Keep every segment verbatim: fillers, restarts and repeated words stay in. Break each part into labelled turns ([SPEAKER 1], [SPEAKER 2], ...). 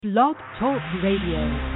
[SPEAKER 1] Blog Talk Radio.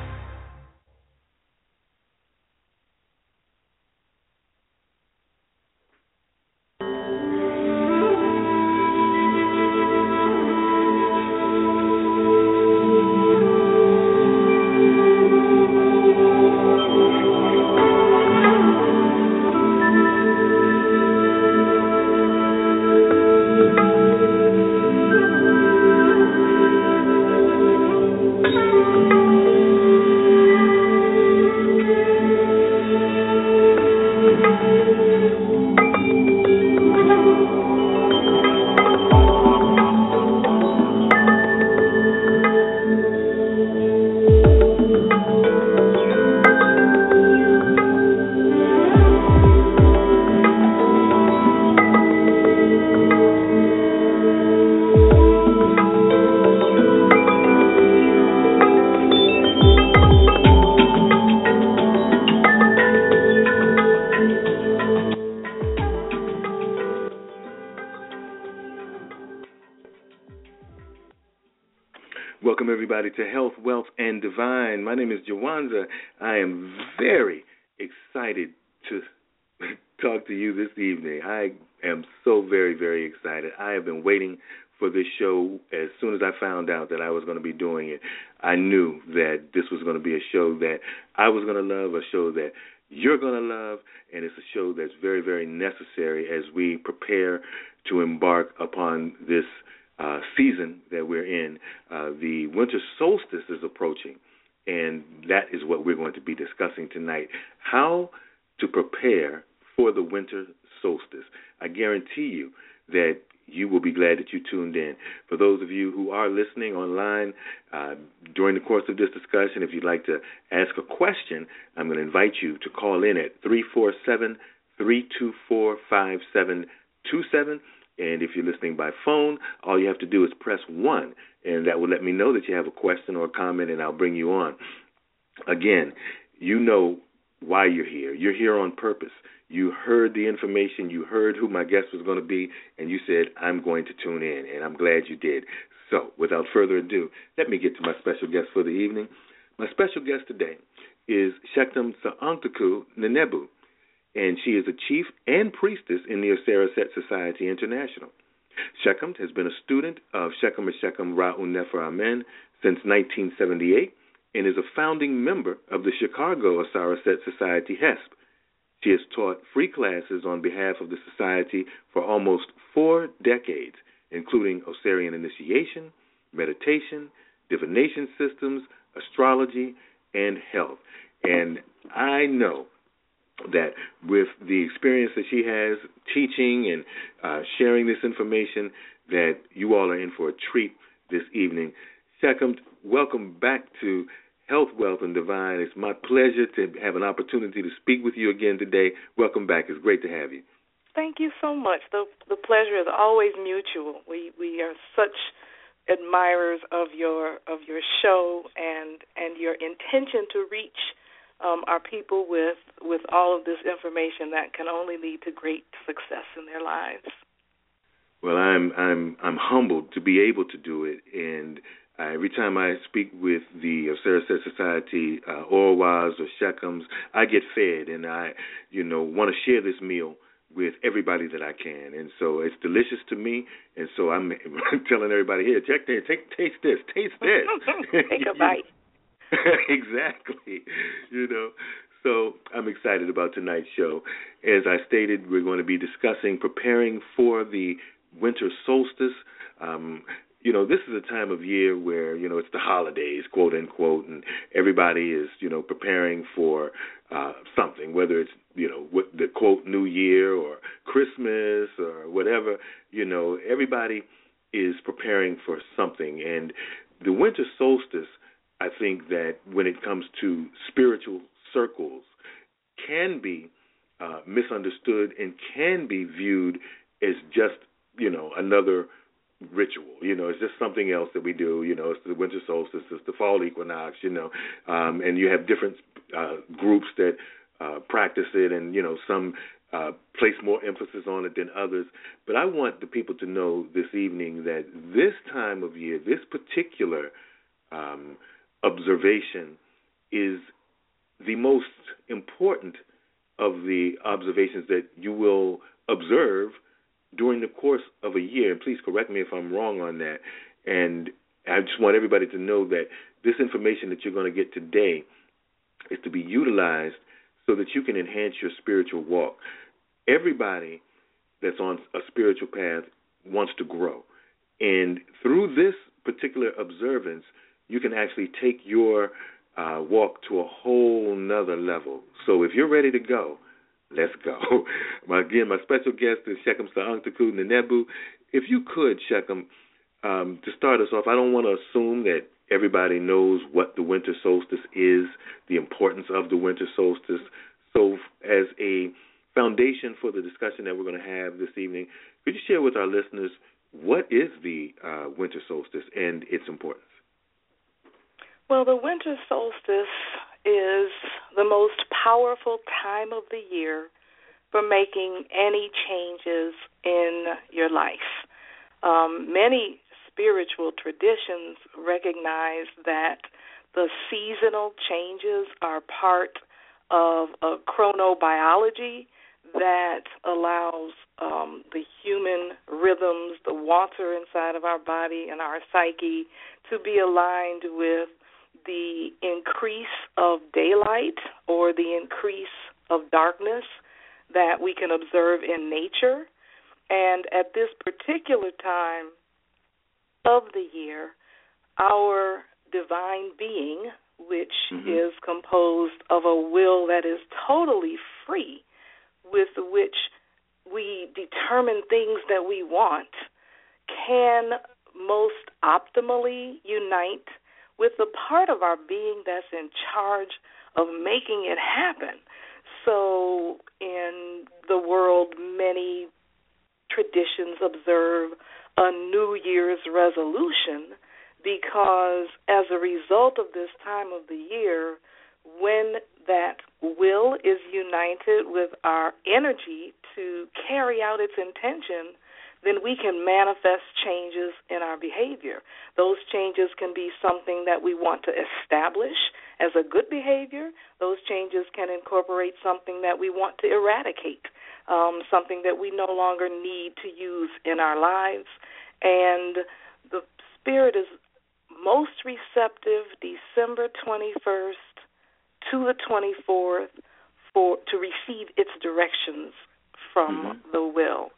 [SPEAKER 2] Welcome, everybody, to Health, Wealth, and Divine. My name is Jawanza. I am very excited to talk to you this evening. I am so very, very excited. I have been waiting for this show. As soon as I found out that I was going to be doing it, I knew that this was going to be a show that I was going to love, a show that you're going to love, and it's a show that's very, very necessary as we prepare to embark upon this Uh, season that we're in. Uh, the winter solstice is approaching, and that is what we're going to be discussing tonight. How to prepare for the winter solstice. I guarantee you that you will be glad that you tuned in. For those of you who are listening online, uh, during the course of this discussion, if you'd like to ask a question, I'm going to invite you to call in at three four seven, three two four, five seven two seven. And if you're listening by phone, all you have to do is press one, and that will let me know that you have a question or a comment, and I'll bring you on. Again, you know why you're here. You're here on purpose. You heard the information. You heard who my guest was going to be, and you said, I'm going to tune in, and I'm glad you did. So without further ado, let me get to my special guest for the evening. My special guest today is Shektem Sa'anktuku Nenebu, and she is a chief and priestess in the Oseret Society International. Shekhem has been a student of Shechem Shechem Ra'u Nefer Amen since nineteen seventy-eight and is a founding member of the Chicago Oseret Society H E S P. She has taught free classes on behalf of the society for almost four decades, including Osirian initiation, meditation, divination systems, astrology, and health. And I know that with the experience that she has teaching and uh, sharing this information, that you all are in for a treat this evening. Shekhem, welcome back to Health, Wealth, and Divine. It's my pleasure to have an opportunity to speak with you again today. Welcome back. It's great to have you.
[SPEAKER 3] Thank you so much. The the pleasure is always mutual. We we are such admirers of your of your show and and your intention to reach Um, our people with with all of this information that can only lead to great success in their lives.
[SPEAKER 2] Well, I'm I'm I'm humbled to be able to do it, and uh, every time I speak with the Oseret Society, uh, Orwas or Shechems, I get fed, and I, you know, want to share this meal with everybody that I can, and so it's delicious to me, and so I'm telling everybody here, check this, take taste this, taste this,
[SPEAKER 3] take a bite.
[SPEAKER 2] Exactly, you know. So I'm excited about tonight's show. As I stated, we're going to be discussing preparing for the winter solstice. Um, you know, this is a time of year where, you know, it's the holidays, quote unquote, and everybody is, you know, preparing for uh, something, whether it's, you know, what the quote New Year or Christmas or whatever. You know, everybody is preparing for something, and the winter solstice, I think that when it comes to spiritual circles, can be uh, misunderstood and can be viewed as just, you know, another ritual. You know, it's just something else that we do. You know, it's the winter solstice, it's the fall equinox, you know, um, and you have different uh, groups that uh, practice it, and, you know, some uh, place more emphasis on it than others. But I want the people to know this evening that this time of year, this particular um, observation is the most important of the observations that you will observe during the course of a year. And please correct me if I'm wrong on that. And I just want everybody to know that this information that you're going to get today is to be utilized so that you can enhance your spiritual walk. Everybody that's on a spiritual path wants to grow. And through this particular observance, you can actually take your uh, walk to a whole nother level. So if you're ready to go, let's go. Again, my special guest is Shechem Sa'anktaku Nenebu. If you could, Shechem, um, to start us off, I don't want to assume that everybody knows what the winter solstice is, the importance of the winter solstice. So as a foundation for the discussion that we're going to have this evening, could you share with our listeners what is the uh, winter solstice and its importance?
[SPEAKER 3] Well, the winter solstice is the most powerful time of the year for making any changes in your life. Um, many spiritual traditions recognize that the seasonal changes are part of a chronobiology that allows um, the human rhythms, the water inside of our body and our psyche to be aligned with the increase of daylight or the increase of darkness that we can observe in nature. And at this particular time of the year, our divine being, which mm-hmm. is composed of a will that is totally free, with which we determine things that we want, can most optimally unite with the part of our being that's in charge of making it happen. So in the world, many traditions observe a New Year's resolution because as a result of this time of the year, when that will is united with our energy to carry out its intention, then we can manifest changes in our behavior. Those changes can be something that we want to establish as a good behavior. Those changes can incorporate something that we want to eradicate, um, something that we no longer need to use in our lives. And the Spirit is most receptive December twenty-first to the twenty-fourth for to receive its directions from mm-hmm. the will.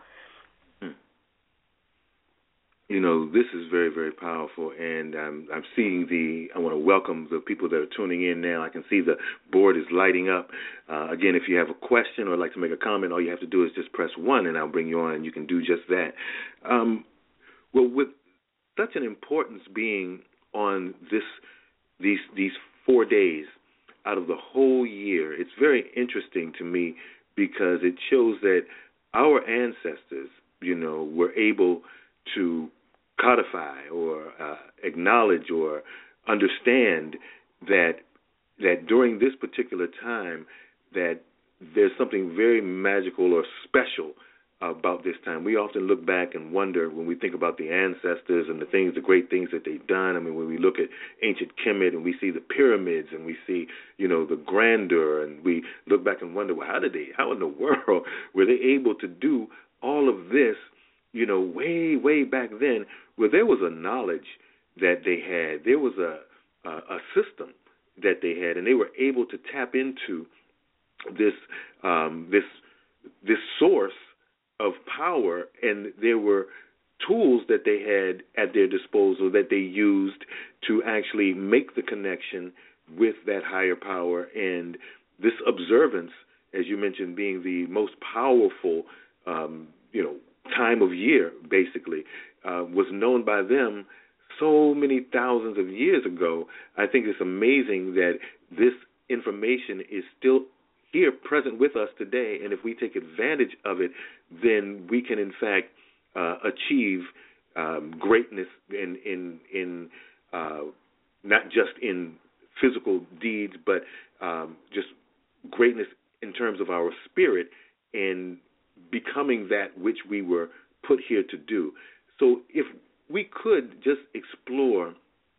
[SPEAKER 2] You know, this is very, very powerful, and I'm, I'm seeing the, I want to welcome the people that are tuning in now. I can see the board is lighting up. Uh, again, if you have a question or like to make a comment, all you have to do is just press one, and I'll bring you on, and you can do just that. Um, well, with such an importance being on this, these, these four days out of the whole year, it's very interesting to me because it shows that our ancestors, you know, were able to codify or uh, acknowledge or understand that that during this particular time that there's something very magical or special about this time. We often look back and wonder when we think about the ancestors and the things, the great things that they've done. I mean, when we look at ancient Kemet and we see the pyramids and we see, you know, the grandeur, and we look back and wonder, well, how did they, how in the world were they able to do all of this, you know, way, way back then, where there was a knowledge that they had, there was a, a, a system that they had, and they were able to tap into this um, this this source of power, and there were tools that they had at their disposal that they used to actually make the connection with that higher power. And this observance, as you mentioned, being the most powerful, um, you know, time of year, basically, uh, was known by them so many thousands of years ago. I think it's amazing that this information is still here present with us today, and if we take advantage of it, then we can, in fact, uh, achieve um, greatness in in, in uh, not just in physical deeds, but um, just greatness in terms of our spirit and becoming that which we were put here to do. So if we could just explore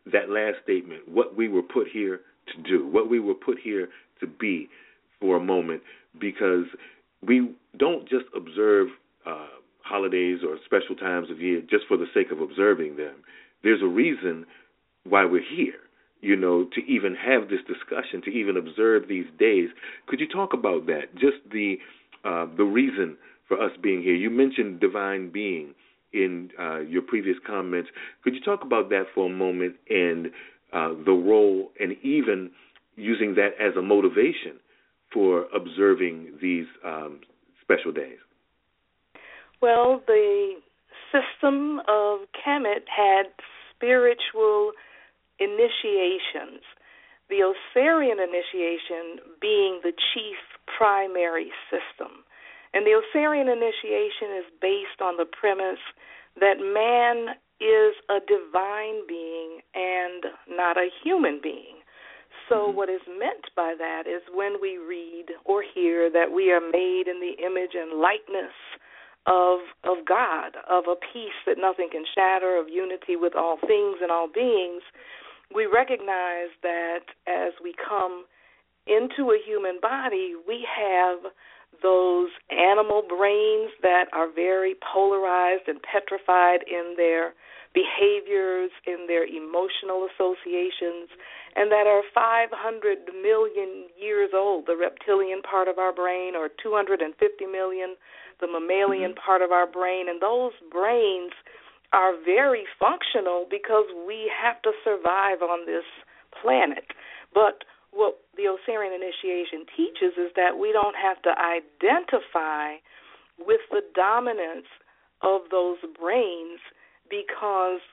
[SPEAKER 2] that last statement, what we were put here to do, what we were put here to be for a moment, because we don't just observe uh, holidays or special times of year just for the sake of observing them. There's a reason why we're here, you know, to even have this discussion, to even observe these days. Could you talk about that, just the uh, the reason for us being here? You mentioned divine being in uh, your previous comments. Could you talk about that for a moment, and uh, the role, and even using that as a motivation for observing these um, special days?
[SPEAKER 3] Well, the system of Kemet had spiritual initiations, the Osirian initiation being the chief primary system. And the Osirian initiation is based on the premise that man is a divine being and not a human being. So what is meant by that is when we read or hear that we are made in the image and likeness of of God, of a peace that nothing can shatter, of unity with all things and all beings, we recognize that as we come into a human body, we have those animal brains that are very polarized and petrified in their behaviors, in their emotional associations, and that are five hundred million years old, the reptilian part of our brain, or two hundred fifty million, the mammalian part of our brain. And those brains are very functional because we have to survive on this planet. But what the Osirian initiation teaches is that we don't have to identify with the dominance of those brains, because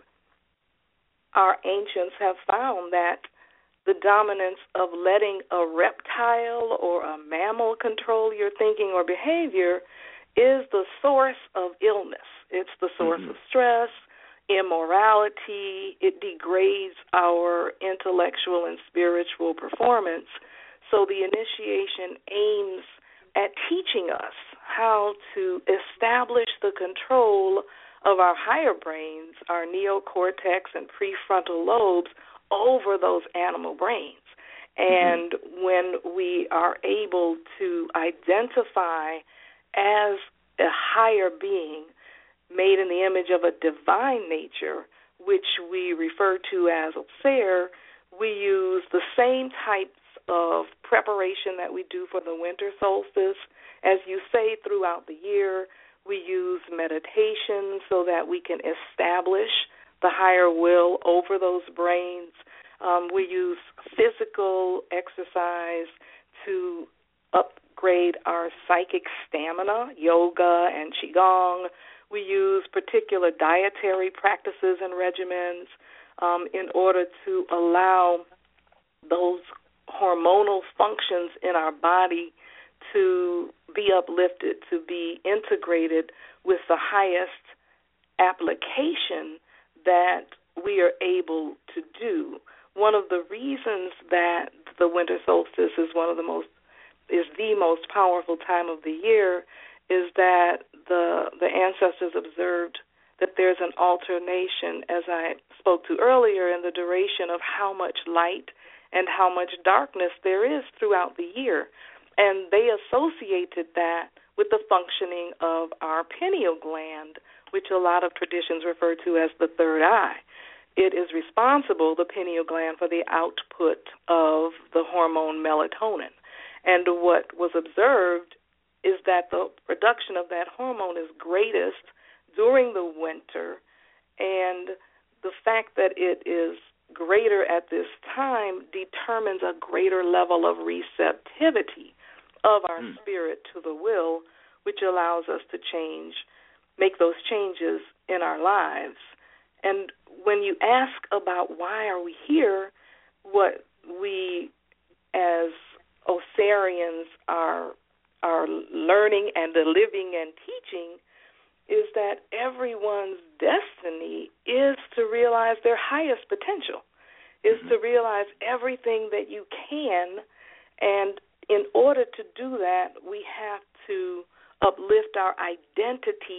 [SPEAKER 3] our ancients have found that the dominance of letting a reptile or a mammal control your thinking or behavior is the source of illness. It's the source mm-hmm. of stress, immorality. It degrades our intellectual and spiritual performance. So the initiation aims at teaching us how to establish the control of our higher brains, our neocortex and prefrontal lobes, over those animal brains. And mm-hmm. when we are able to identify as a higher being made in the image of a divine nature, which we refer to as Osir, we use the same types of preparation that we do for the winter solstice. As you say, throughout the year, we use meditation so that we can establish the higher will over those brains. Um, we use physical exercise to upgrade our psychic stamina, yoga and qigong. We use particular dietary practices and regimens um, in order to allow those hormonal functions in our body to be uplifted, to be integrated with the highest application that we are able to do. One of the reasons that the winter solstice is one of the most is the most powerful time of the year is that the the ancestors observed that there's an alternation, as I spoke to earlier, in the duration of how much light and how much darkness there is throughout the year. And they associated that with the functioning of our pineal gland, which a lot of traditions refer to as the third eye. It is responsible, the pineal gland, for the output of the hormone melatonin. And what was observed is that the production of that hormone is greatest during the winter, and the fact that it is greater at this time determines a greater level of receptivity of our mm. spirit to the will, which allows us to change, make those changes in our lives. And when you ask about why are we here, what we as Osirians are are learning and living and teaching is that everyone's destiny is to realize their highest potential, is mm-hmm. to realize everything that you can, and in order to do that, we have to uplift our identity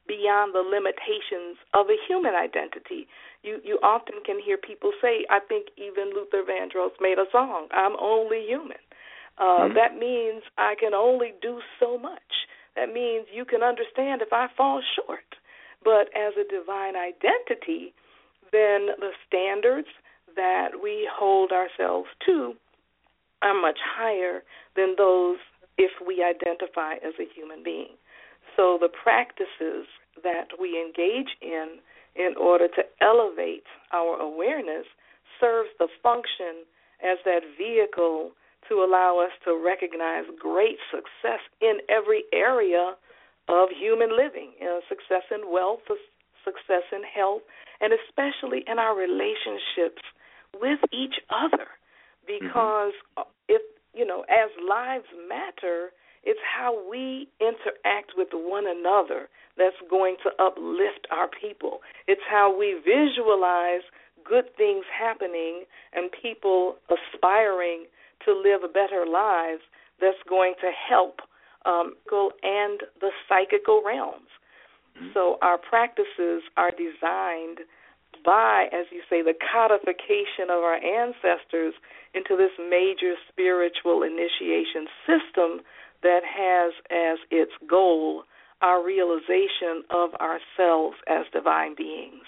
[SPEAKER 3] beyond the limitations of a human identity. You you often can hear people say, I think even Luther Vandross made a song, I'm only human. Uh, mm-hmm. That means I can only do so much. That means you can understand if I fall short. But as a divine identity, then the standards that we hold ourselves to are much higher than those if we identify as a human being. So the practices that we engage in in order to elevate our awareness serves the function as that vehicle to allow us to recognize great success in every area of human living, you know, success in wealth, success in health, and especially in our relationships with each other. Because mm-hmm. if, you know, as lives matter, it's how we interact with one another that's going to uplift our people. It's how we visualize good things happening and people aspiring to live better lives that's going to help um, and the psychical realms. Mm-hmm. So our practices are designed by, as you say, the codification of our ancestors into this major spiritual initiation system that has as its goal our realization of ourselves as divine beings.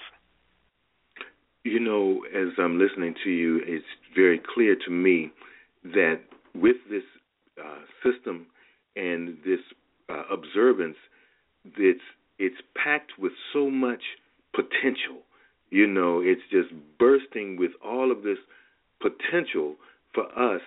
[SPEAKER 2] You know, as I'm listening to you, it's very clear to me that with this uh, system and this uh, observance, it's, it's packed with so much potential. You know, it's just bursting with all of this potential for us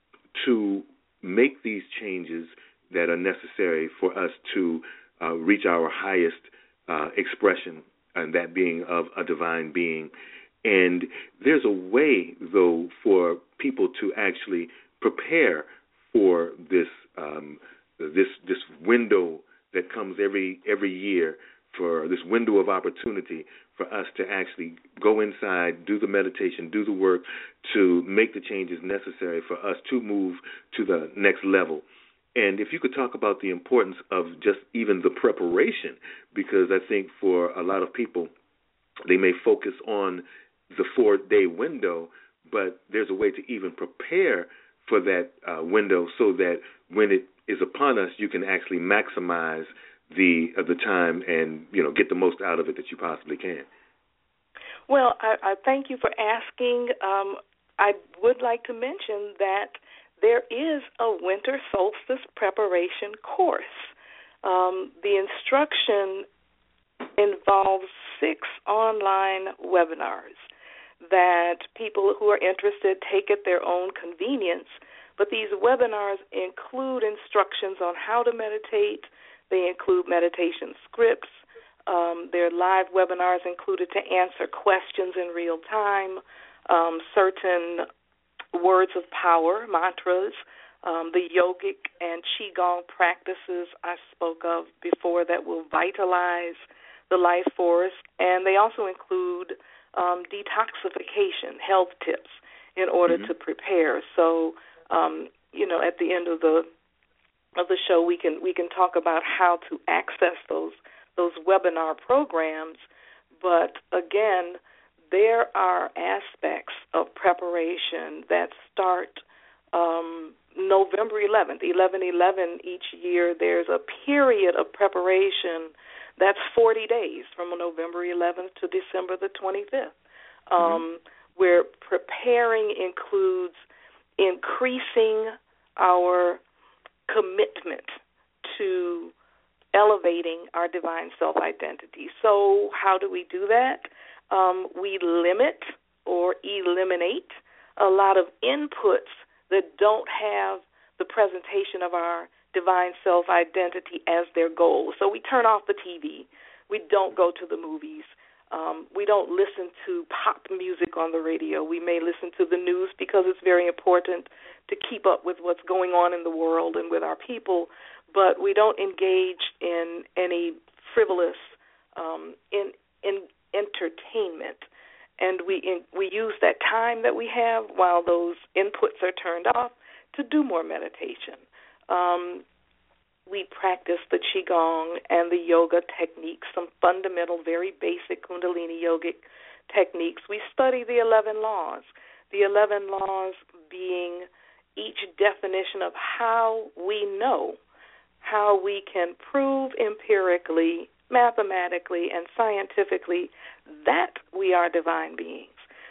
[SPEAKER 2] to make these changes that are necessary for us to uh, reach our highest uh, expression, and that being of a divine being. And there's a way, though, for people to actually prepare for this um, this this window that comes every every year, for this window of opportunity for us to actually go inside, do the meditation, do the work to make the changes necessary for us to move to the next level. And if you could talk about the importance of just even the preparation, because I think for a lot of people, they may focus on the four-day window, but there's a way to even prepare for that uh, window so that when it is upon us, you can actually maximize the uh, the time and, you know, get the most out of it that you possibly can.
[SPEAKER 3] Well, I, I thank you for asking. Um, I would like to mention that there is a winter solstice preparation course. Um, the instruction involves six online webinars that people who are interested take at their own convenience, but these webinars include instructions on how to meditate. They include meditation scripts. Um, there are live webinars included to answer questions in real time, um, certain words of power, mantras, um, the yogic and qigong practices I spoke of before that will vitalize the life force, and they also include um, detoxification, health tips in order mm-hmm. to prepare. So, um, you know, at the end of the of the show, we can we can talk about how to access those those webinar programs. But again, there are aspects of preparation that start um, November eleventh, eleven eleven each year. There's a period of preparation that's forty days from November eleventh to December the twenty-fifth, um, mm-hmm. where preparing includes increasing our commitment to elevating our divine self-identity. So how do we do that? Um, we limit or eliminate a lot of inputs that don't have the presentation of our divine self-identity as their goal. So we turn off the T V. We don't go to the movies. Um, we don't listen to pop music on the radio. We may listen to the news because it's very important to keep up with what's going on in the world and with our people, but we don't engage in any frivolous um, in, in entertainment. And we in, we use that time that we have while those inputs are turned off to do more meditation. Um, we practice the Qigong and the yoga techniques, some fundamental, very basic Kundalini yogic techniques. We study the eleven laws, the eleven laws being each definition of how we know, how we can prove empirically, mathematically, and scientifically that we are divine beings.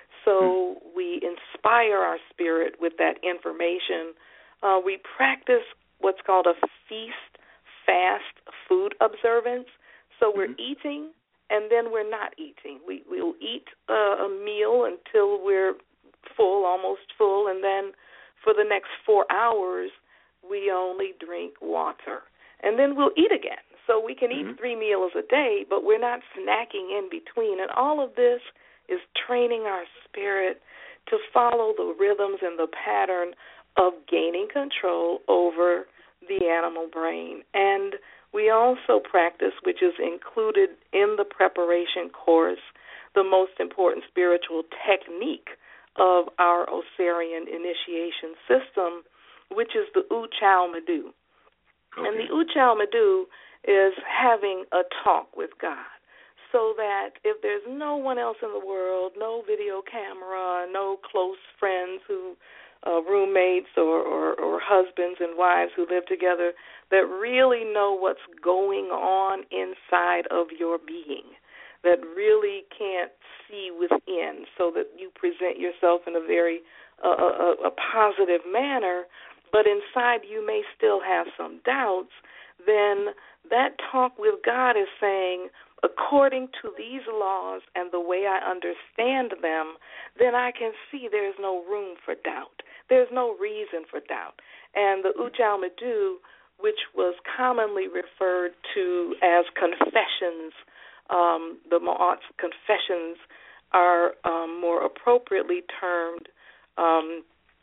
[SPEAKER 3] So we inspire our spirit with that information. Uh, we practice what's called a feast, fast food observance. So we're mm-hmm. eating, and then we're not eating. We, we'll eat uh, a meal until we're full, almost full, and then for the next four hours, we only drink water. And then we'll eat again. So we can mm-hmm. eat three meals a day, but we're not snacking in between. And all of this is training our spirit to follow the rhythms and the pattern of gaining control over the animal brain. And we also practice, which is included in the preparation course, the most important spiritual technique of our Osirian initiation system, which is the Uchal Madu. Okay. And the Uchal Madu is having a talk with God, so that if there's no one else in the world, no video camera, no close friends who, uh, roommates or, or, or husbands and wives who live together that really know what's going on inside of your being, that really can't see within, so that you present yourself in a very uh, a, a positive manner, but inside you may still have some doubts, then that talk with God is saying, according to these laws and the way I understand them, then I can see there's no room for doubt. There's no reason for doubt. And the Uchal Madu, which was commonly referred to as confessions, um, the Ma'at's confessions are um, more appropriately termed um,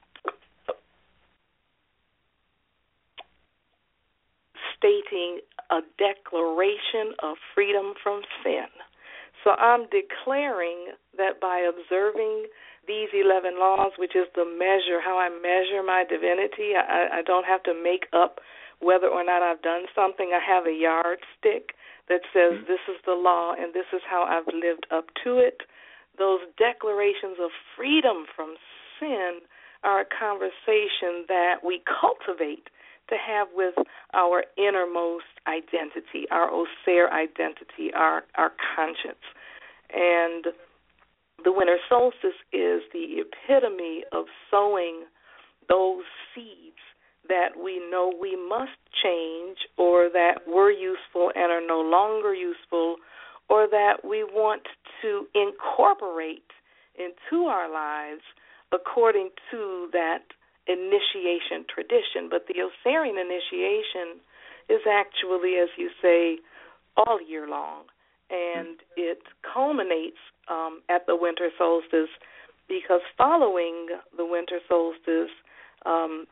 [SPEAKER 3] stating a declaration of freedom from sin. So I'm declaring that by observing these eleven laws, which is the measure, how I measure my divinity, I, I don't have to make up whether or not I've done something. I have a yardstick that says mm-hmm. this is the law and this is how I've lived up to it. Those declarations of freedom from sin are a conversation that we cultivate to have with our innermost identity, our Osir identity, our, our conscience. And the winter solstice is the epitome of sowing those seeds that we know we must change, or that were useful and are no longer useful, or that we want to incorporate into our lives according to that initiation tradition. But the Osirian initiation is actually, as you say, all year long, and it culminates um, at the winter solstice, because following the winter solstice, um,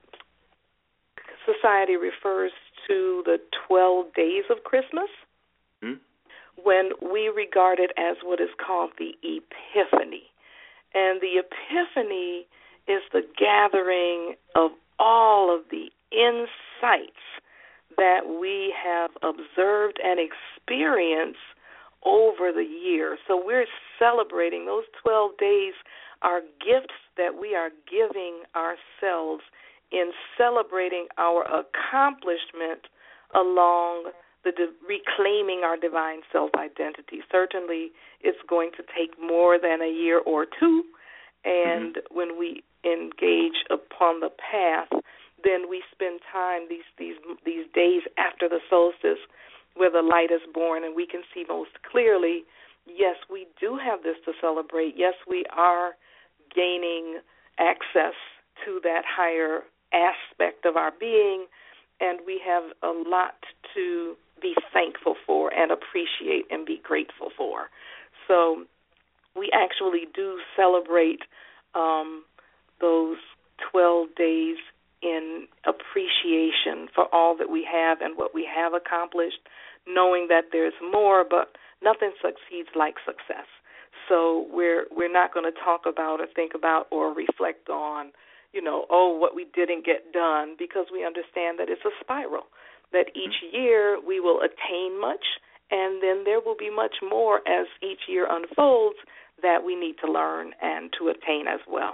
[SPEAKER 3] society refers to the twelve days of Christmas, mm. when we regard it as what is called the Epiphany. And the Epiphany is the gathering of all of the insights that we have observed and experienced over the year. So we're celebrating those twelve days, are gifts that we are giving ourselves in celebrating our accomplishment along the de- reclaiming our divine self-identity. Certainly it's going to take more than a year or two, and mm-hmm. when we engage upon the path, then we spend time these these these days after the solstice where the light is born, and we can see most clearly, yes, we do have this to celebrate. Yes, we are gaining access to that higher aspect of our being, and we have a lot to be thankful for and appreciate and be grateful for. So we actually do celebrate um, those twelve days in appreciation for all that we have and what we have accomplished, knowing that there's more, but nothing succeeds like success. So we're we're not going to talk about or think about or reflect on, you know, oh, what we didn't get done, because we understand that it's a spiral. that each year we will attain much, and then there will be much more as each year unfolds that we need to learn and to attain as well.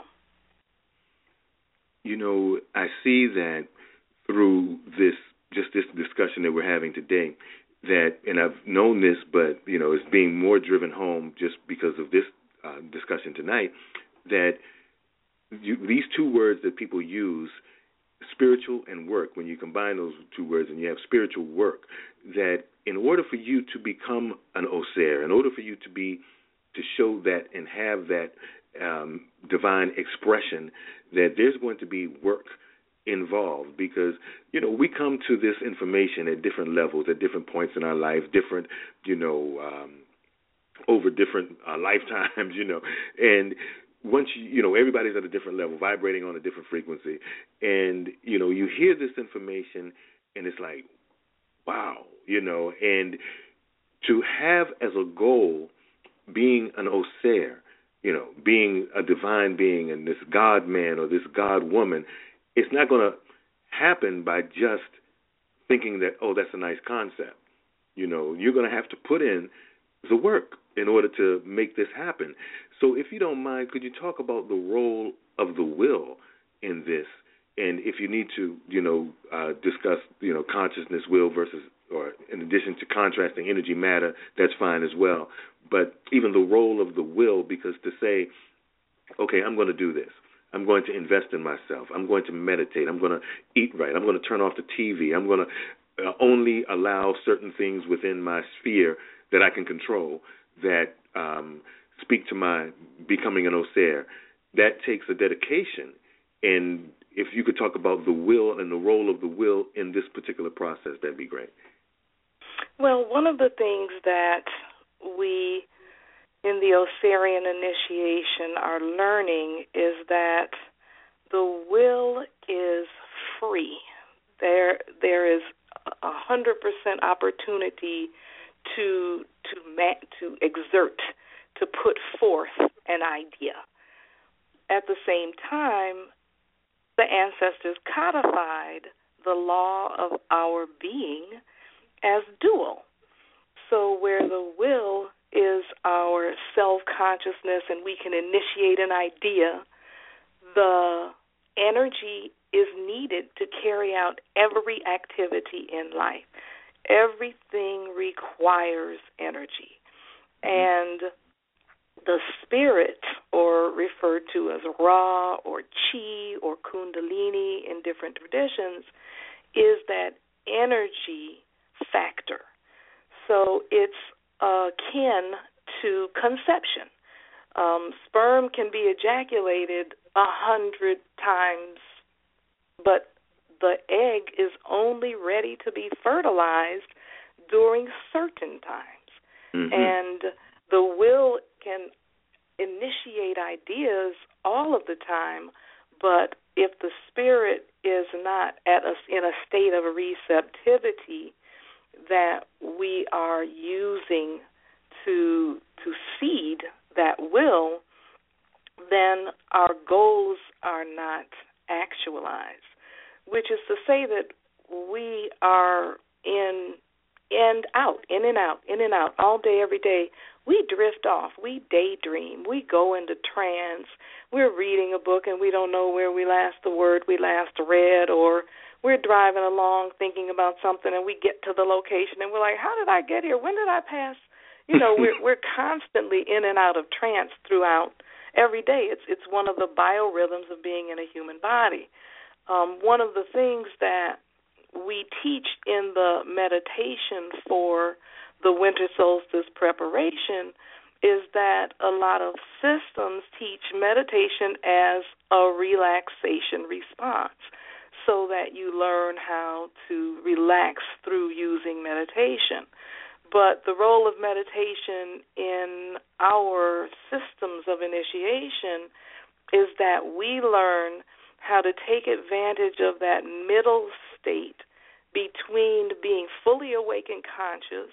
[SPEAKER 2] You know, I see that through this, just this discussion that we're having today, that, and I've known this, but, you know, it's being more driven home just because of this uh, discussion tonight, that you, these two words that people use, spiritual and work, when you combine those two words and you have spiritual work, that in order for you to become an Osir, in order for you to be, to show that and have that um, divine expression, that there's going to be work involved, because, you know, we come to this information at different levels, at different points in our life, different, you know, um, over different uh, lifetimes, you know, and once you, you know, everybody's at a different level, vibrating on a different frequency, and, you know, you hear this information, and it's like, wow, you know, and to have as a goal being an Osir, you know, being a divine being and this God man or this God woman, it's not going to happen by just thinking that, oh, that's a nice concept. You know, you're going to have to put in the work in order to make this happen. So if you don't mind, could you talk about the role of the will in this? And if you need to, you know, uh, discuss, you know, consciousness, will versus, or in addition to contrasting energy, matter, that's fine as well. But even the role of the will, because to say, okay, I'm going to do this. I'm going to invest in myself. I'm going to meditate. I'm going to eat right. I'm going to turn off the T V. I'm going to uh, only allow certain things within my sphere that I can control that um, speak to my becoming an Osir. That takes a dedication. And if you could talk about the will and the role of the will in this particular process, that'd be great.
[SPEAKER 3] Well, one of the things that we in the Osirian initiation are learning is that the will is free. There, there is a hundred percent opportunity to to ma- to exert, to put forth an idea. At the same time, the ancestors codified the law of our being as dual. So where the will is our self-consciousness and we can initiate an idea, the energy is needed to carry out every activity in life. Everything requires energy. And the spirit, or referred to as Ra or Chi or Kundalini in different traditions, is that energy factor. So it's akin to conception. Um, sperm can be ejaculated a hundred times, but the egg is only ready to be fertilized during certain times. Mm-hmm. And the will can initiate ideas all of the time, but if the spirit is not at a, in a state of receptivity that we are using to to seed that will, then our goals are not actualized, which is to say that we are in and out, in and out, in and out, all day, every day. We drift off. We daydream. We go into trance. We're reading a book and we don't know where we last the word we last read, or we're driving along thinking about something and we get to the location and we're like, how did I get here? When did I pass? You know, we're we're constantly in and out of trance throughout every day. It's it's one of the biorhythms of being in a human body. Um, one of the things that we teach in the meditation for the winter solstice preparation is that a lot of systems teach meditation as a relaxation response, so that you learn how to relax through using meditation. But the role of meditation in our systems of initiation is that we learn how to take advantage of that middle state between being fully awake and conscious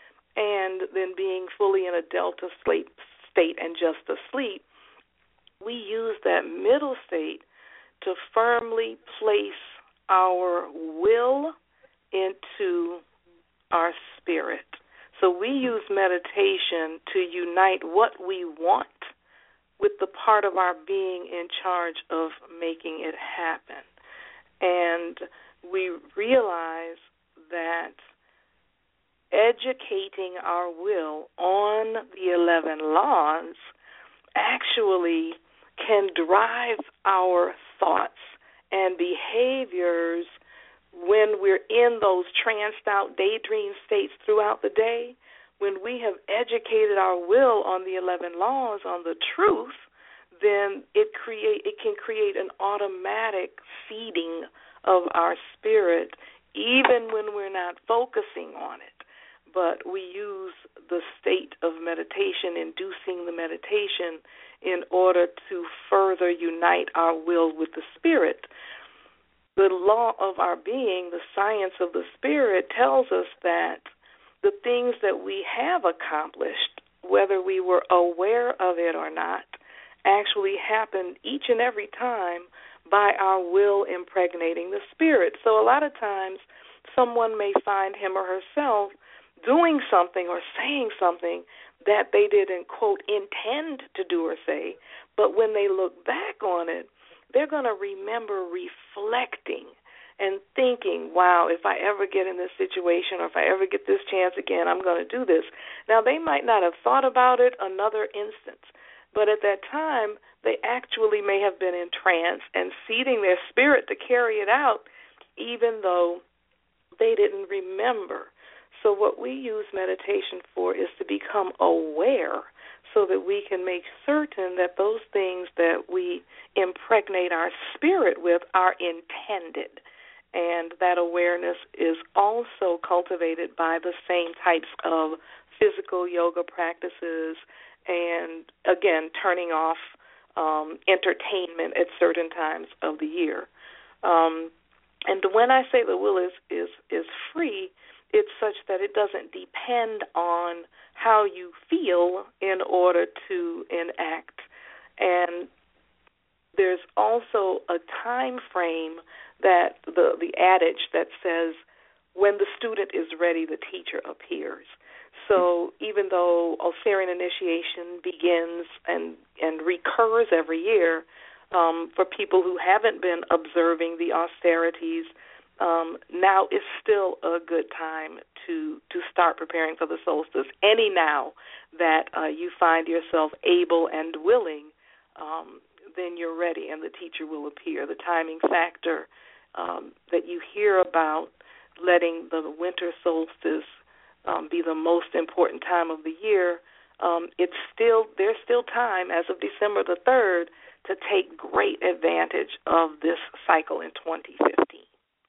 [SPEAKER 3] and then being fully in a delta sleep state and just asleep. We use that middle state to firmly place our will into our spirit. So we use meditation to unite what we want with the part of our being in charge of making it happen. And we realize that educating our will on the eleven laws actually can drive our thoughts and behaviors when we're in those tranced out daydream states throughout the day. When we have educated our will on the eleven laws, on the truth, then it create it can create an automatic feeding of our spirit, even when we're not focusing on it. But we use the state of meditation, inducing the meditation, in order to further unite our will with the spirit. The law of our being, the science of the spirit, tells us that the things that we have accomplished, whether we were aware of it or not, actually happened each and every time by our will impregnating the spirit. So a lot of times someone may find him or herself doing something or saying something that they didn't, quote, intend to do or say, but when they look back on it, they're going to remember reflecting and thinking, wow, if I ever get in this situation or if I ever get this chance again, I'm going to do this. Now, they might not have thought about it another instance, but at that time, they actually may have been in trance and seeding their spirit to carry it out, even though they didn't remember. So what we use meditation for is to become aware so that we can make certain that those things that we impregnate our spirit with are intended. And that awareness is also cultivated by the same types of physical yoga practices and, again, turning off um, entertainment at certain times of the year. Um, and when I say the will is, is, is free, it's such that it doesn't depend on how you feel in order to enact. And there's also a time frame that the, the adage that says, when the student is ready, the teacher appears. So even though Osirian initiation begins and, and recurs every year, um, for people who haven't been observing the austerities, Um, now is still a good time to, to start preparing for the solstice. Any now that uh, you find yourself able and willing, um, then you're ready and the teacher will appear. The timing factor um, that you hear about letting the winter solstice um, be the most important time of the year, um, it's still there's still time as of December the third to take great advantage of this cycle in twenty fifteen.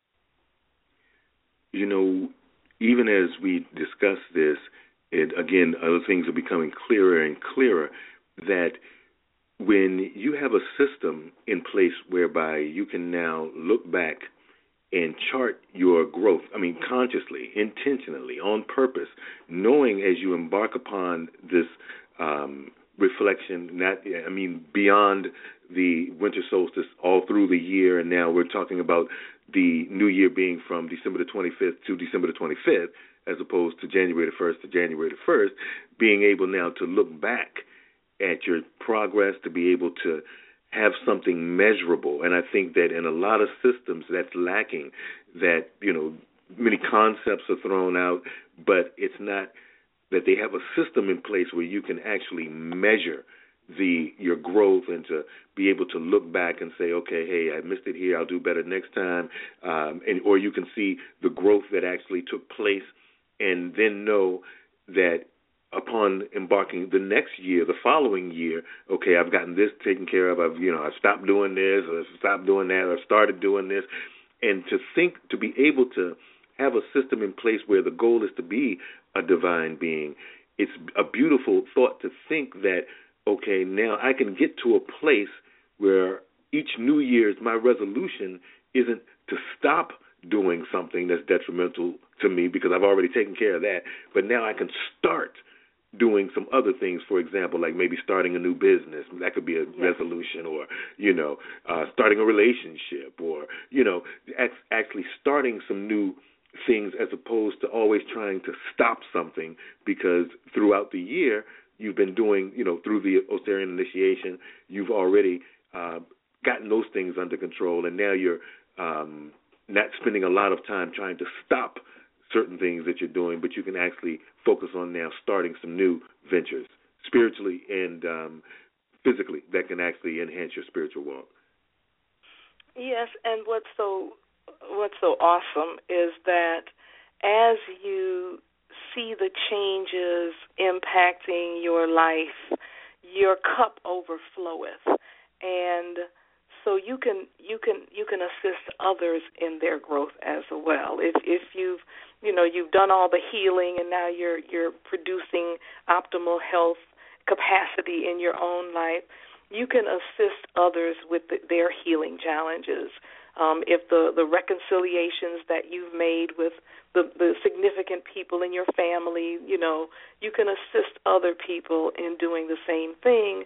[SPEAKER 2] You know, even as we discuss this, it, again, other things are becoming clearer and clearer, that when you have a system in place whereby you can now look back and chart your growth, I mean, consciously, intentionally, on purpose, knowing as you embark upon this um, reflection, not, I mean, beyond the winter solstice, all through the year, and now we're talking about the new year being from December the twenty-fifth to December the twenty-fifth, as opposed to January the first to January the first, being able now to look back at your progress, to be able to have something measurable. And I think that in a lot of systems that's lacking, that, you know, many concepts are thrown out, but it's not that they have a system in place where you can actually measure the your growth and to be able to look back and say, okay, hey, I missed it here, I'll do better next time, um, and or you can see the growth that actually took place and then know that upon embarking the next year, the following year, okay, I've gotten this taken care of, I've, you know, I've stopped doing this, or I've stopped doing that, or I've started doing this, and to think, to be able to have a system in place where the goal is to be a divine being. It's a beautiful thought to think that, okay, now I can get to a place where each New Year's, my resolution isn't to stop doing something that's detrimental to me because I've already taken care of that, but now I can start doing some other things, for example, like maybe starting a new business. That could be a yeah. resolution, or, you know, uh, starting a relationship, or, you know, actually starting some new things as opposed to always trying to stop something, because throughout the year you've been doing, you know, through the Osirian initiation, you've already uh, gotten those things under control, and now you're um, not spending a lot of time trying to stop certain things that you're doing, but you can actually focus on now starting some new ventures, spiritually and um, physically, that can actually enhance your spiritual walk.
[SPEAKER 3] Yes, and what's so what's so awesome is that as you see the changes impacting your life, your cup overfloweth, and so you can you can you can assist others in their growth as well. If if you've you know you've done all the healing and now you're you're producing optimal health capacity in your own life, you can assist others with the, their healing challenges. Um, if the, the reconciliations that you've made with the, the significant people in your family, you know, you can assist other people in doing the same thing.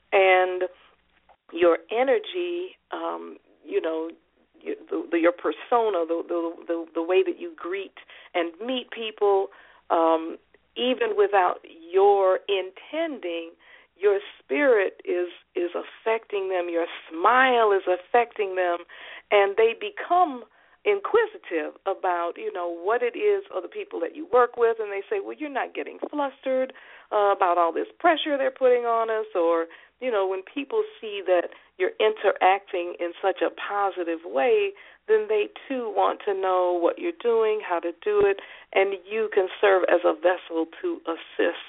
[SPEAKER 3] And your energy, um, you know, you, the, the, your persona, the, the the the way that you greet and meet people, um, even without your intending, your spirit is is affecting them, your smile is affecting them, and they become inquisitive about, you know, what it is of the people that you work with, and they say, well, you're not getting flustered uh, about all this pressure they're putting on us, or, you know, when people see that you're interacting in such a positive way, then they too want to know what you're doing, how to do it, and you can serve as a vessel to assist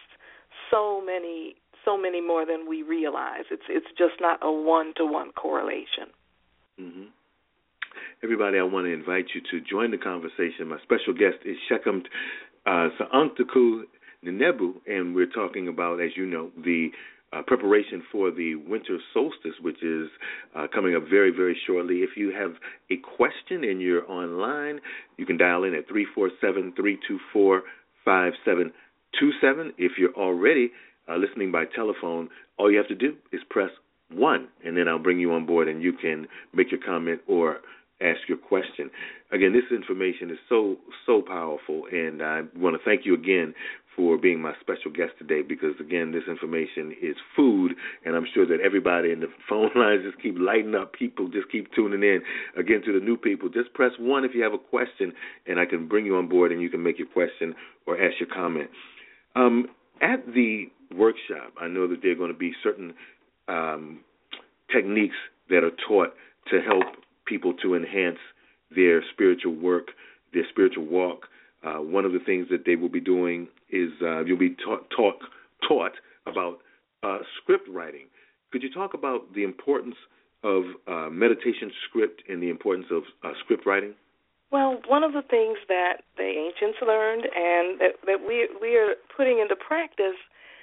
[SPEAKER 3] so many so many more than we realize. It's it's just not a one-to-one correlation.
[SPEAKER 2] Mm-hmm. Everybody, I want to invite you to join the conversation. My special guest is Shekamt uh, Sa'antaku Nenebu, and we're talking about, as you know, the uh, preparation for the winter solstice, which is uh, coming up very, very shortly. If you have a question and you're online, you can dial in at three four seven, three two four, five seven two seven. If you're already Uh, listening by telephone, all you have to do is press one, and then I'll bring you on board and you can make your comment or ask your question. Again, this information is so, so powerful, and I want to thank you again for being my special guest today, because, again, this information is food, and I'm sure that everybody in the phone lines just keep lighting up. People just keep tuning in. Again, to the new people, just press one if you have a question, and I can bring you on board and you can make your question or ask your comment. Um, at the workshop, I know that there are going to be certain um, techniques that are taught to help people to enhance their spiritual work, their spiritual walk. Uh, one of the things that they will be doing is uh, you'll be taught taught, taught about uh, script writing. Could you talk about the importance of uh, meditation script and the importance of uh, script writing?
[SPEAKER 3] Well, one of the things that the ancients learned and that, that we we are putting into practice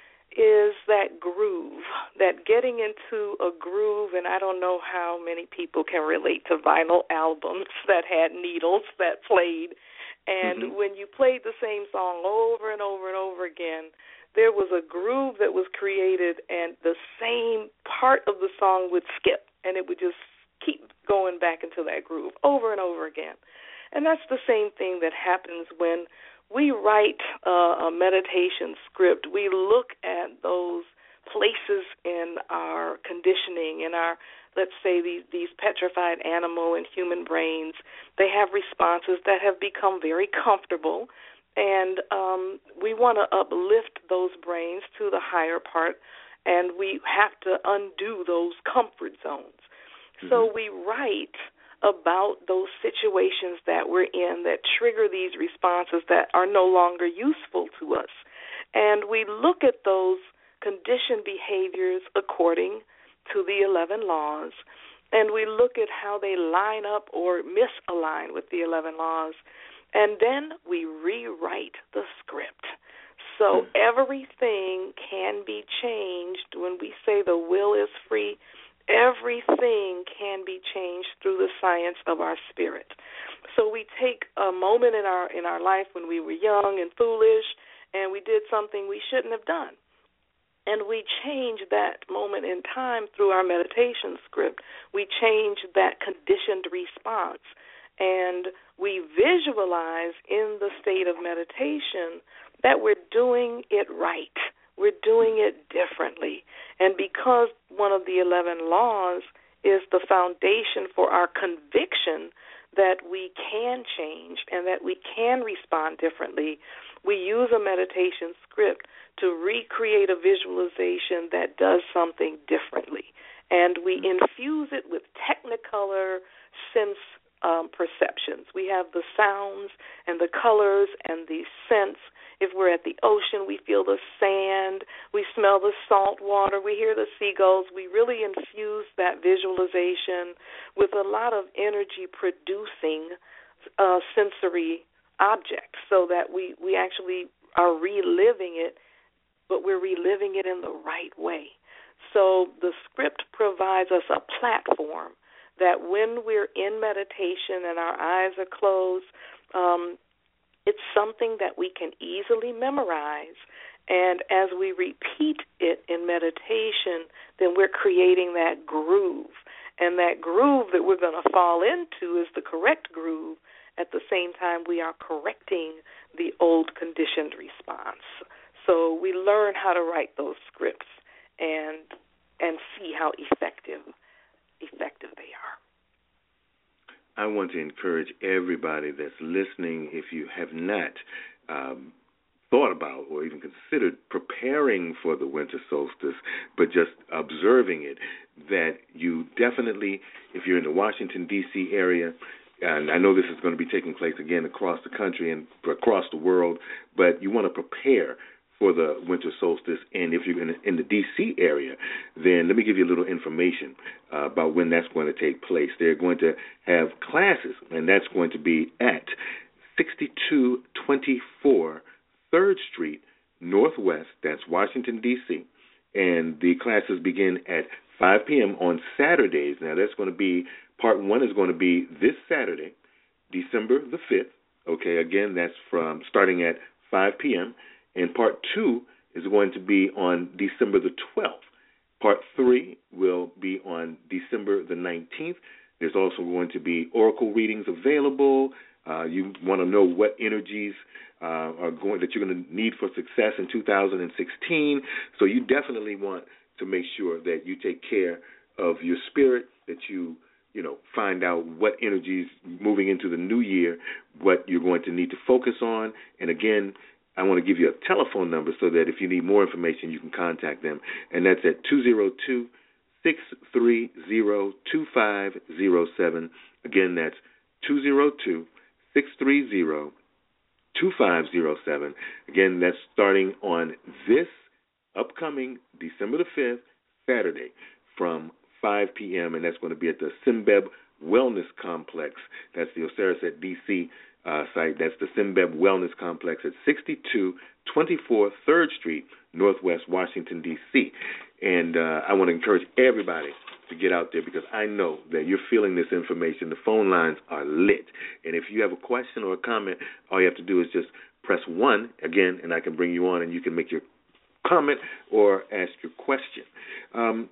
[SPEAKER 3] is that groove, that getting into a groove, and I don't know how many people can relate to vinyl albums that had needles that played, and mm-hmm. when you played the same song over and over and over again, there was a groove that was created, and the same part of the song would skip, and it would just keep going back into that groove over and over again. And that's the same thing that happens when we write uh, a meditation script. We look at those places in our conditioning, in our, let's say, these, these petrified animal and human brains. They have responses that have become very comfortable, and um, we want to uplift those brains to the higher part, and we have to undo those comfort zones. Mm-hmm. So we write about those situations that we're in that trigger these responses that are no longer useful to us. And we look at those conditioned behaviors according to the eleven laws, and we look at how they line up or misalign with the eleven laws, and then we rewrite the script. So everything can be changed. When we say the will is free, everything can be changed through the science of our spirit. So we take a moment in our in our life when we were young and foolish, and we did something we shouldn't have done. And we change that moment in time through our meditation script. We change that conditioned response. and we visualize in the state of meditation that we're doing it right. We're doing it differently. And because one of the eleven laws is the foundation for our conviction that we can change and that we can respond differently, we use a meditation script to recreate a visualization that does something differently. And we infuse it with technicolor sense um, perceptions. We have the sounds and the colors and the scents. If we're at the ocean, we feel the sand, we smell the salt water, we hear the seagulls. We really infuse that visualization with a lot of energy-producing uh, sensory objects so that we, we actually are reliving it, but we're reliving it in the right way. So the script provides us a platform that when we're in meditation and our eyes are closed, um, it's something that we can easily memorize. And as we repeat it in meditation, then we're creating that groove. And that groove that we're going to fall into is the correct groove. At the same time, we are correcting the old conditioned response. So we learn how to write those scripts and and see how effective effective they are.
[SPEAKER 2] I want to encourage everybody that's listening, if you have not um, thought about or even considered preparing for the winter solstice, but just observing it, that you definitely, if you're in the Washington, D C area, and I know this is going to be taking place again across the country and across the world, but you want to prepare for the winter solstice. And if you're in, in the D C area, then let me give you a little information uh, about when that's going to take place. They're going to have classes, and that's going to be at sixty-two twenty-four third Street Northwest. That's Washington, D C And the classes begin at five p.m. on Saturdays. Now, that's going to be, part one is going to be this Saturday, December the fifth. Okay, again, that's from starting at five p.m., and part two is going to be on December the twelfth. Part three will be on December the nineteenth. There's also going to be oracle readings available. Uh, you want to know what energies uh, are going that you're going to need for success in two thousand sixteen. So you definitely want to make sure that you take care of your spirit, that you you know, find out what energies moving into the new year, what you're going to need to focus on. And again, I want to give you a telephone number so that if you need more information, you can contact them. And that's at two oh two, six three oh, two five oh seven. Again, that's two oh two, six three oh, two five oh seven. Again, that's starting on this upcoming December the fifth, Saturday, from five p.m., and that's going to be at the Simbeb Wellness Complex. That's the Osiris at D C uh, site. That's the Simbeb Wellness Complex at sixty-two twenty-four third Street, Northwest Washington, D C And uh, I want to encourage everybody to get out there because I know that you're feeling this information. The phone lines are lit. And if you have a question or a comment, all you have to do is just press one, again, and I can bring you on and you can make your comment or ask your question. Um,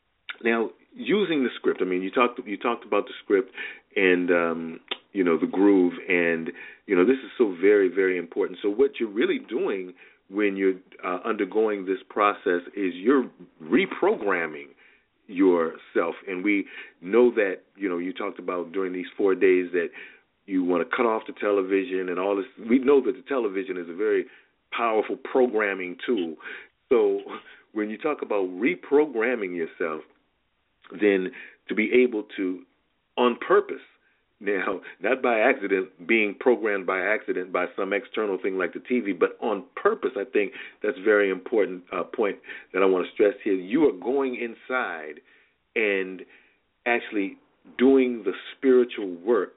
[SPEAKER 2] Now, using the script, I mean, you talked you talked about the script and, um, you know, the groove, and, you know, this is so very, very important. So what you're really doing when you're uh, undergoing this process is you're reprogramming yourself. And we know that, you know, you talked about during these four days that you want to cut off the television and all this. We know that the television is a very powerful programming tool. So when you talk about reprogramming yourself, then to be able to, on purpose, now, not by accident, being programmed by accident by some external thing like the T V, but on purpose, I think that's a very important uh, point that I want to stress here. You are going inside and actually doing the spiritual work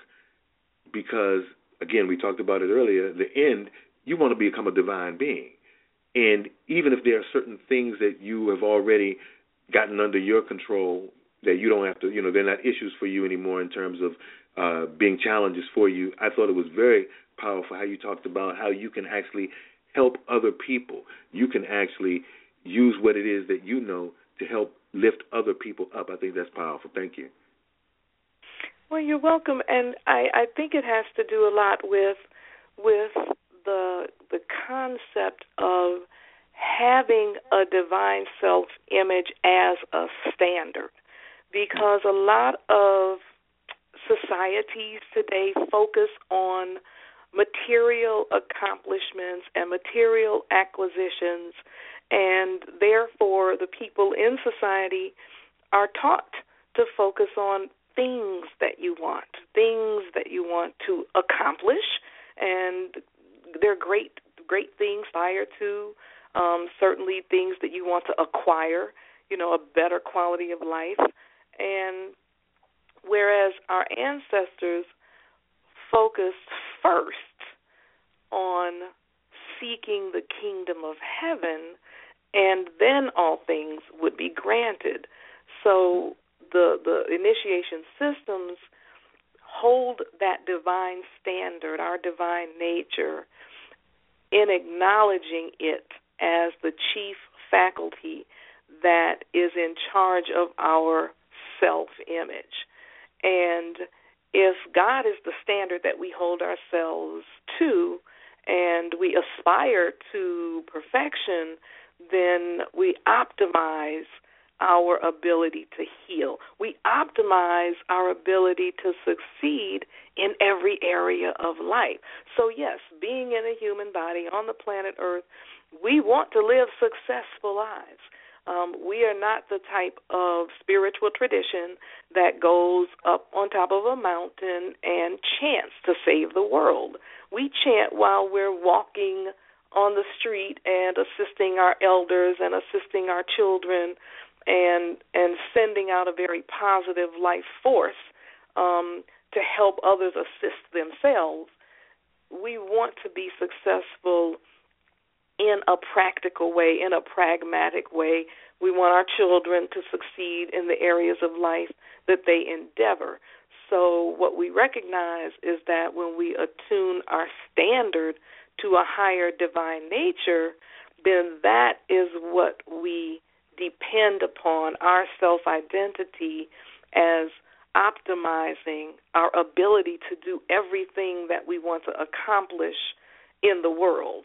[SPEAKER 2] because, again, we talked about it earlier, the end, you want to become a divine being. And even if there are certain things that you have already gotten under your control that you don't have to, you know, they're not issues for you anymore in terms of uh, being challenges for you. I thought it was very powerful how you talked about how you can actually help other people. You can actually use what it is that you know to help lift other people up. I think that's powerful. Thank you.
[SPEAKER 3] Well, you're welcome, and I, I think it has to do a lot with with the the concept of having a divine self-image as a standard, because a lot of societies today focus on material accomplishments and material acquisitions, and therefore the people in society are taught to focus on things that you want, things that you want to accomplish, and they're great, great things prior to, um, certainly things that you want to acquire, you know, a better quality of life. And whereas our ancestors focused first on seeking the kingdom of heaven, and then all things would be granted. So the the initiation systems hold that divine standard, our divine nature, in acknowledging it as the chief faculty that is in charge of our self-image. And if God is the standard that we hold ourselves to, and we aspire to perfection, then we optimize our ability to heal. We optimize our ability to succeed in every area of life. So yes, being in a human body on the planet Earth, we want to live successful lives. Um, we are not the type of spiritual tradition that goes up on top of a mountain and chants to save the world. We chant while we're walking on the street and assisting our elders and assisting our children, and and sending out a very positive life force um, to help others assist themselves. We want to be successful in a practical way, in a pragmatic way. We want our children to succeed in the areas of life that they endeavor. So what we recognize is that when we attune our standard to a higher divine nature, then that is what we depend upon, our self-identity, as optimizing our ability to do everything that we want to accomplish in the world.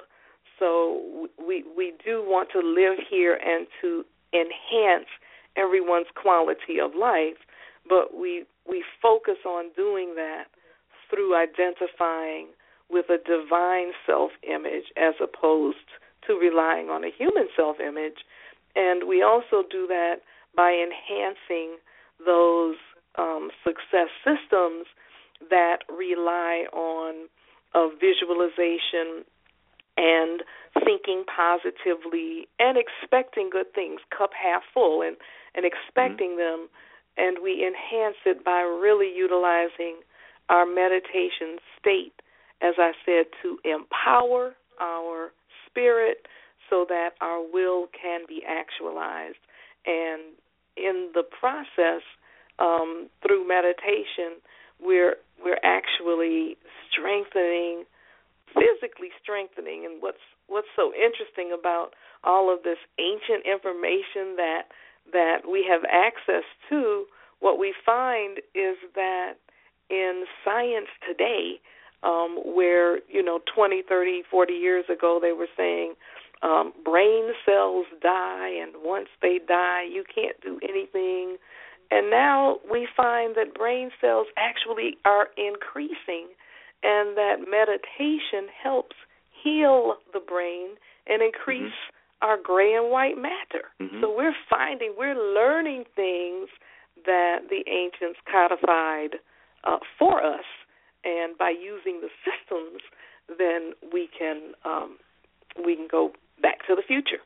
[SPEAKER 3] So we we do want to live here and to enhance everyone's quality of life, but we we focus on doing that through identifying with a divine self-image as opposed to relying on a human self-image. And we also do that by enhancing those um, success systems that rely on a visualization and thinking positively and expecting good things, cup half full, and, and expecting mm-hmm. them. And we enhance it by really utilizing our meditation state, as I said, to empower our spirit so that our will can be actualized. And in the process, um, through meditation, we're we're actually strengthening, physically strengthening. And what's what's so interesting about all of this ancient information that that we have access to, what we find is that in science today, um, where, you know, twenty, thirty, forty years ago they were saying um, brain cells die, and once they die, you can't do anything. And now we find that brain cells actually are increasing, and that meditation helps heal the brain and increase mm-hmm. our gray and white matter. Mm-hmm. So we're finding, we're learning things that the ancients codified uh, for us, and by using the systems, then we can um, we can go back to the future.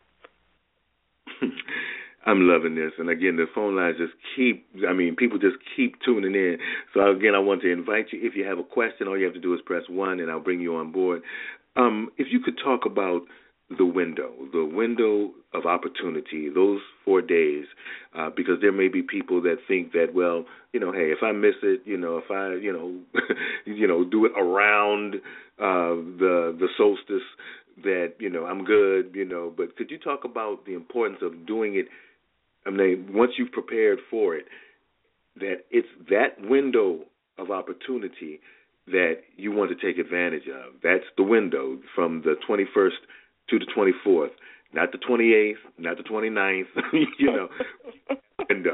[SPEAKER 2] I'm loving this. And, again, the phone lines just keep, I mean, people just keep tuning in. So, again, I want to invite you, if you have a question, all you have to do is press one, and I'll bring you on board. Um, if you could talk about the window, the window of opportunity, those four days, uh, because there may be people that think that, well, you know, hey, if I miss it, you know, if I, you know, you know, do it around uh, the the solstice, that, you know, I'm good, you know. But could you talk about the importance of doing it? I mean, once you've prepared for it, that it's that window of opportunity that you want to take advantage of. That's the window from the twenty-first to the twenty-fourth, not the twenty-eighth, not the twenty-ninth, you know, window.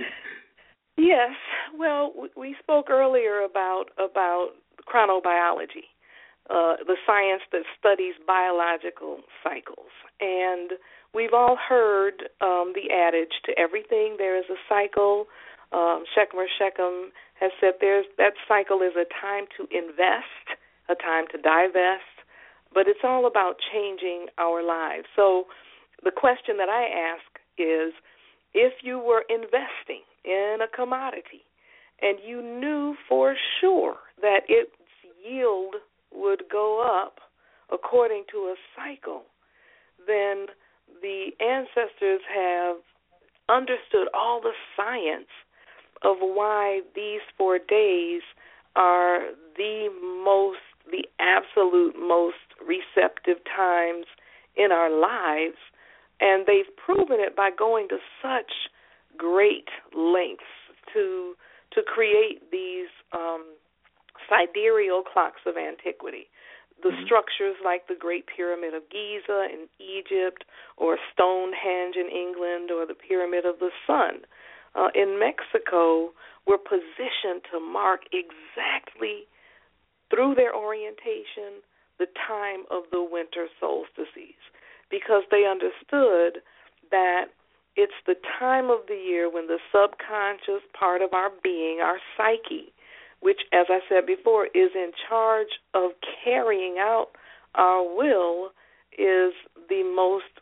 [SPEAKER 3] Yes. Well, we spoke earlier about about chronobiology, uh, the science that studies biological cycles. And we've all heard um, the adage, to everything there is a cycle. Um, Shechem Shechem has said there's that cycle is a time to invest, a time to divest, but it's all about changing our lives. So the question that I ask is, if you were investing in a commodity and you knew for sure that its yield would go up according to a cycle, then the ancestors have understood all the science of why these four days are the most, the absolute most receptive times in our lives, and they've proven it by going to such great lengths to to create these um, sidereal clocks of antiquity. The mm-hmm. structures like the Great Pyramid of Giza in Egypt, or Stonehenge in England, or the Pyramid of the Sun uh, in Mexico were positioned to mark exactly, through their orientation, the time of the winter solstices, because they understood that it's the time of the year when the subconscious part of our being, our psyche, which, as I said before, is in charge of carrying out our will, is the most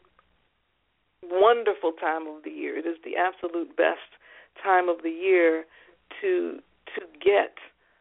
[SPEAKER 3] wonderful time of the year. It is the absolute best time of the year to to get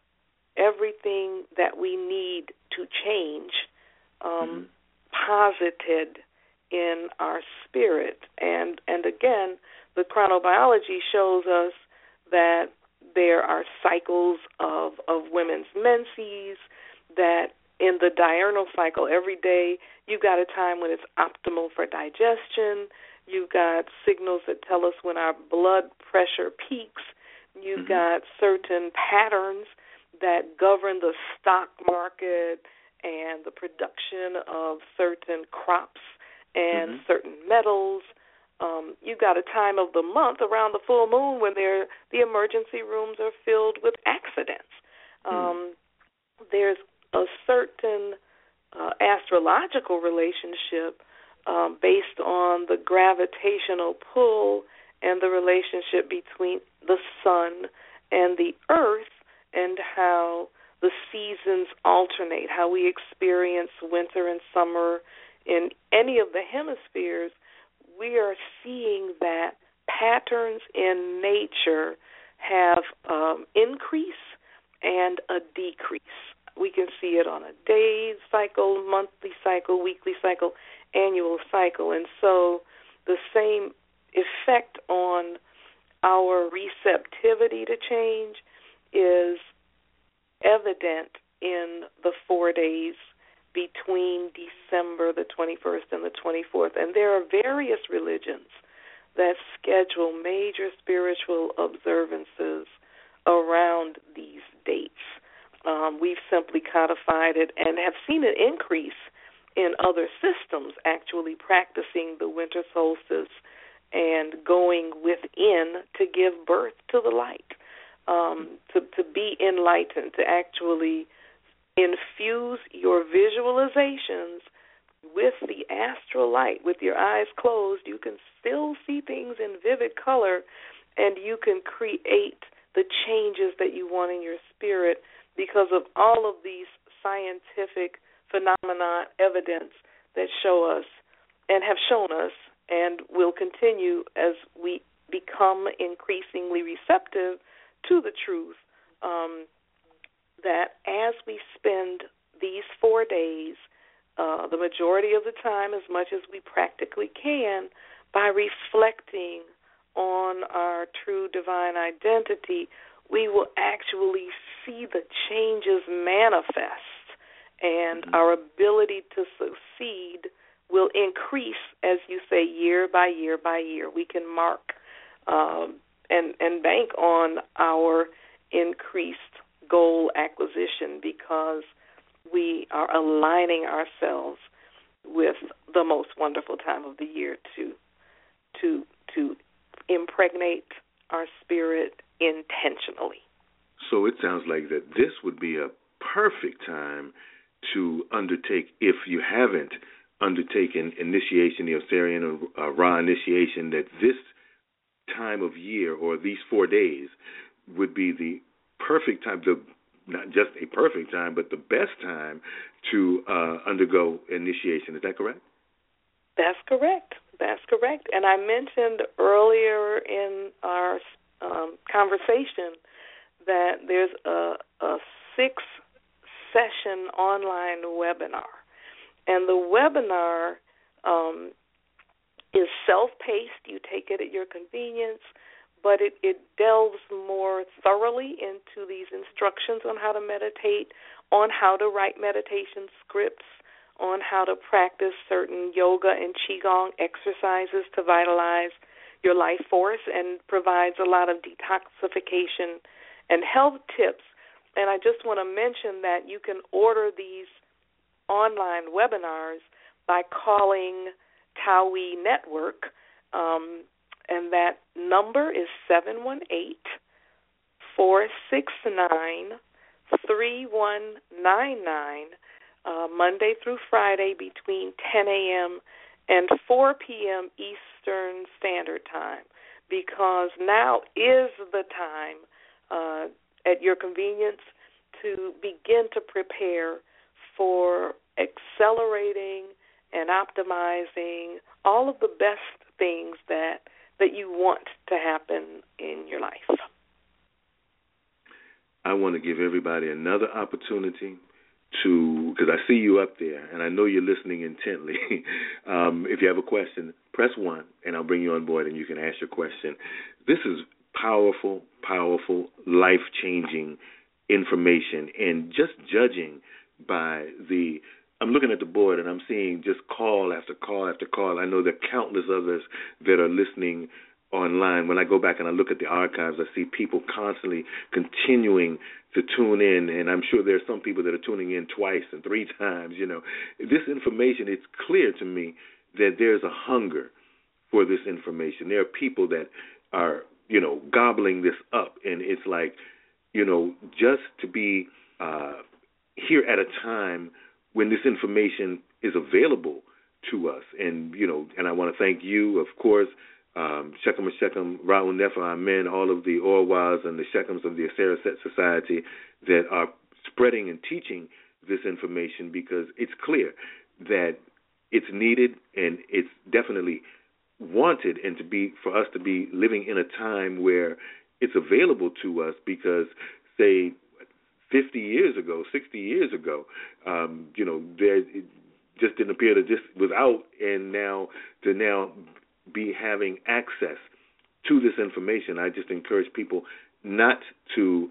[SPEAKER 3] everything that we need to change um, mm-hmm. posited in our spirit. And and again, the chronobiology shows us that there are cycles of, of women's menses, that in the diurnal cycle every day you've got a time when it's optimal for digestion. You've got signals that tell us when our blood pressure peaks. You've mm-hmm. got certain patterns that govern the stock market and the production of certain crops and mm-hmm. certain metals. Um, you've got a time of the month around the full moon when there, the emergency rooms are filled with accidents. Um, mm. There's a certain uh, astrological relationship um, based on the gravitational pull and the relationship between the sun and the earth, and how the seasons alternate, how we experience winter and summer in any of the hemispheres. We are seeing that patterns in nature have um, increase and a decrease. We can see it on a day cycle, monthly cycle, weekly cycle, annual cycle. And so the same effect on our receptivity to change is evident in the four days between December the twenty-first and the twenty-fourth. And there are various religions that schedule major spiritual observances around these dates. Um, we've simply codified it and have seen an increase in other systems actually practicing the winter solstice and going within to give birth to the light, um, to, to be enlightened, to actually infuse your visualizations with the astral light. With your eyes closed, you can still see things in vivid color, and you can create the changes that you want in your spirit because of all of these scientific phenomena, evidence that show us and have shown us and will continue as we become increasingly receptive to the truth, um, that as we spend these four days, uh, the majority of the time, as much as we practically can, by reflecting on our true divine identity, we will actually see the changes manifest, and mm-hmm. our ability to succeed will increase, as you say, year by year by year. We can mark um, and, and bank on our increased goal acquisition because we are aligning ourselves with the most wonderful time of the year to to to impregnate our spirit intentionally.
[SPEAKER 2] So it sounds like that this would be a perfect time to undertake, if you haven't undertaken initiation, the Osirian or uh, Ra initiation, that this time of year or these four days would be the perfect time, the not just a perfect time, but the best time to uh, undergo initiation. Is that correct?
[SPEAKER 3] That's correct. That's correct. And I mentioned earlier in our um, conversation that there's a, a six-session online webinar. And the webinar um, is self-paced. You take it at your convenience, but it, it delves more thoroughly into these instructions on how to meditate, on how to write meditation scripts, on how to practice certain yoga and qigong exercises to vitalize your life force, and provides a lot of detoxification and health tips. And I just want to mention that you can order these online webinars by calling Towie Network, um, and that number is seven one eight, four six nine, three one nine nine, uh, Monday through Friday between ten a.m. and four p.m. Eastern Standard Time, because now is the time uh, at your convenience to begin to prepare for accelerating and optimizing all of the best things that that you want to happen in your life.
[SPEAKER 2] I want to give everybody another opportunity to, because I see you up there, and I know you're listening intently. um, if you have a question, press one, and I'll bring you on board, and you can ask your question. This is powerful, powerful, life-changing information, and just judging by the, I'm looking at the board and I'm seeing just call after call after call. I know there are countless others that are listening online. When I go back and I look at the archives, I see people constantly continuing to tune in, and I'm sure there are some people that are tuning in twice and three times. You know, this information, it's clear to me that there's a hunger for this information. There are people that are, you know, gobbling this up, and it's like, you know, just to be uh, here at a time when this information is available to us. And, you know, and I want to thank you, of course, um, Shechem Shechem, Ra'u Nefer Amen, all of the Orwas and the Shechems of the Aseret Society that are spreading and teaching this information, because it's clear that it's needed and it's definitely wanted, and to be for us to be living in a time where it's available to us, because, say, fifty years ago, sixty years ago, um, you know, there it just didn't appear to just was out, and now to now be having access to this information. I just encourage people not to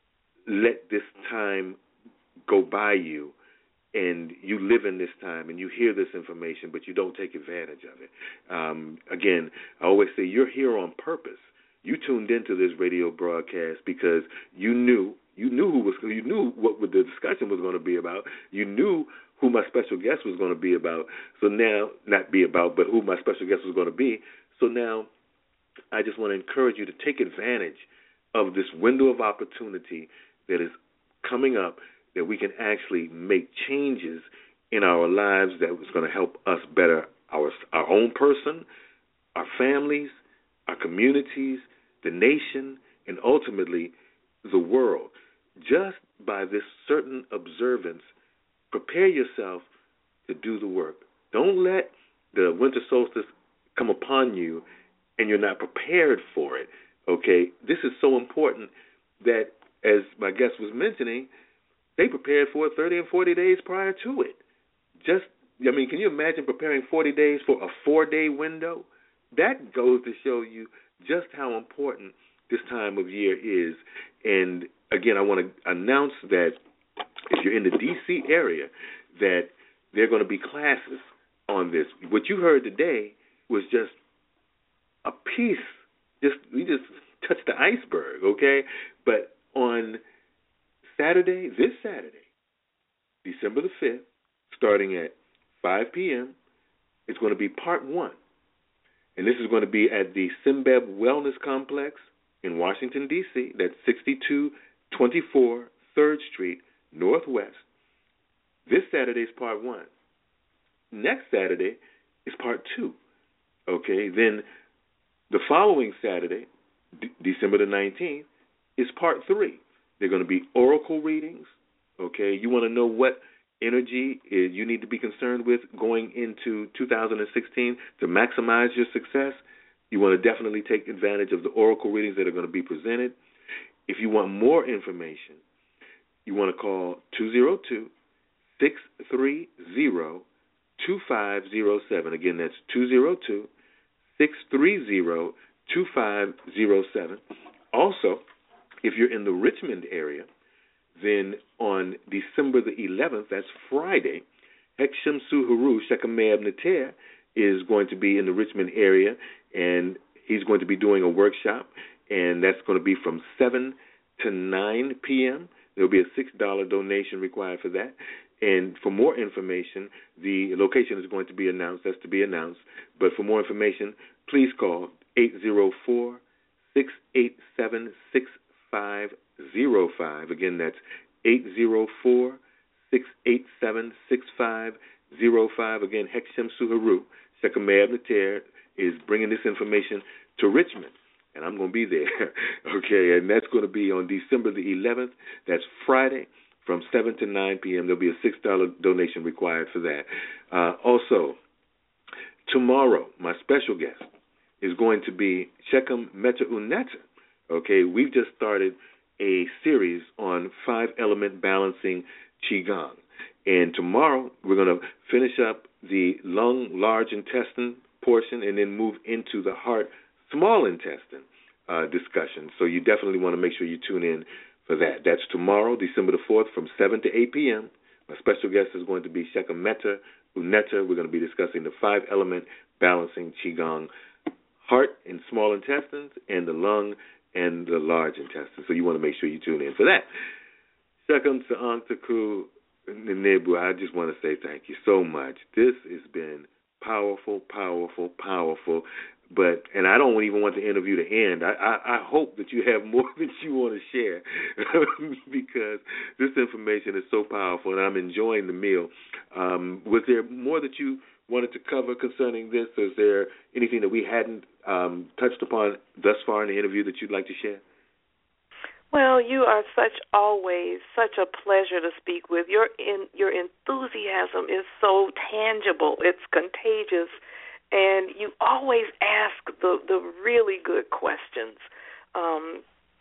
[SPEAKER 2] let this time go by you, and you live in this time and you hear this information, but you don't take advantage of it. Um, again, I always say you're here on purpose. You tuned into this radio broadcast because you knew you knew who was you knew what the discussion was going to be about. You knew who my special guest was going to be about. So now, not be about, but who my special guest was going to be. So now, I just want to encourage you to take advantage of this window of opportunity that is coming up, that we can actually make changes in our lives that is going to help us better our our own person, our families, our communities, the nation, and ultimately the world. Just by this certain observance, prepare yourself to do the work. Don't let the winter solstice come upon you and you're not prepared for it, okay? This is so important that, as my guest was mentioning, they prepared for it thirty and forty days prior to it. Just, I mean, can you imagine preparing forty days for a four-day window? That goes to show you just how important this time of year is. And, again, I want to announce that if you're in the D C area, that there are going to be classes on this. What you heard today was just a piece. Just we just touched the iceberg, okay? But on Saturday, this Saturday, December the fifth, starting at five p.m., it's going to be part one. And this is going to be at the Simbeb Wellness Complex in Washington, D C That's sixty-two twenty-four third Street, Northwest. This Saturday is part one. Next Saturday is part two. Okay, then the following Saturday, D- December the nineteenth, is part three. They're going to be oracle readings. Okay, you want to know what energy is you need to be concerned with going into two thousand sixteen to maximize your success. You want to definitely take advantage of the oracle readings that are going to be presented. If you want more information, you want to call two oh two, six three zero, two five zero seven. Again, that's two oh two, six three zero, two five zero seven. Also, if you're in the Richmond area, then on December the eleventh, that's Friday, Heksham Suharu Shekhameh Neter is going to be in the Richmond area, and he's going to be doing a workshop, and that's going to be from seven to nine p.m. There will be a six dollars donation required for that. And for more information, the location is going to be announced. That's to be announced. But for more information, please call eight oh four, six eight seven, six five zero five. Again, that's eight oh four, six eight seven, six five zero five. Again, Heksham Suharu Shekhameh Neter is bringing this information to Richmond, and I'm going to be there. Okay, and that's going to be on December the eleventh. That's Friday from seven to nine p.m. There'll be a six dollars donation required for that. Uh, also, tomorrow, my special guest is going to be Shechem Meta Uneta. Okay, we've just started a series on five-element balancing Qigong. And tomorrow we're going to finish up the lung, large intestine portion and then move into the heart, small intestine uh, discussion. So you definitely want to make sure you tune in for that. That's tomorrow, December the fourth, from seven to eight p.m. My special guest is going to be Shechem Meta Uneta. We're going to be discussing the five-element balancing Qigong, heart and small intestines, and the lung and the large intestine. So you want to make sure you tune in for that. Shechem Ta'antaku Nebu, I just want to say thank you so much. This has been powerful, powerful, powerful. But and I don't even want the interview to end. I, I, I hope that you have more that you want to share because this information is so powerful, and I'm enjoying the meal. Um, was there more that you wanted to cover concerning this? Is there anything that we hadn't um, touched upon thus far in the interview that you'd like to share?
[SPEAKER 3] Well, you are such always such a pleasure to speak with. Your in, your enthusiasm is so tangible. It's contagious. And you always ask the, the really good questions. Um,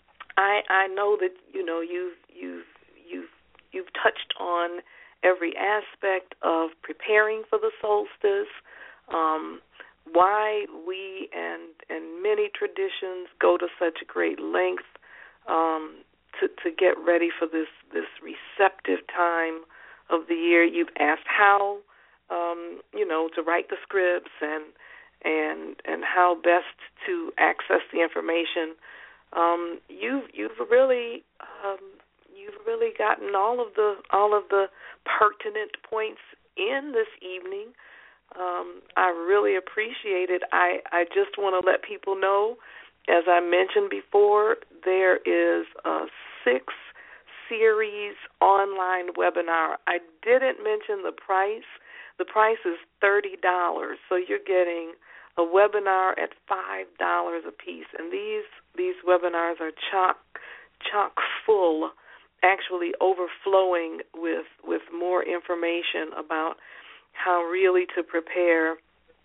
[SPEAKER 3] I I know that you know you've you've you've you've touched on every aspect of preparing for the solstice, um, why we and and many traditions go to such great length um, to to get ready for this this receptive time of the year. You've asked how. Um, you know, to write the scripts and and and how best to access the information. Um, you've you've really um, you've really gotten all of the all of the pertinent points in this evening. Um, I really appreciate it. I, I just want to let people know, as I mentioned before, there is a six series online webinar. I didn't mention the price. The price is thirty dollars, so you're getting a webinar at five dollars a piece. And these these webinars are chock chock full, actually overflowing with with more information about how really to prepare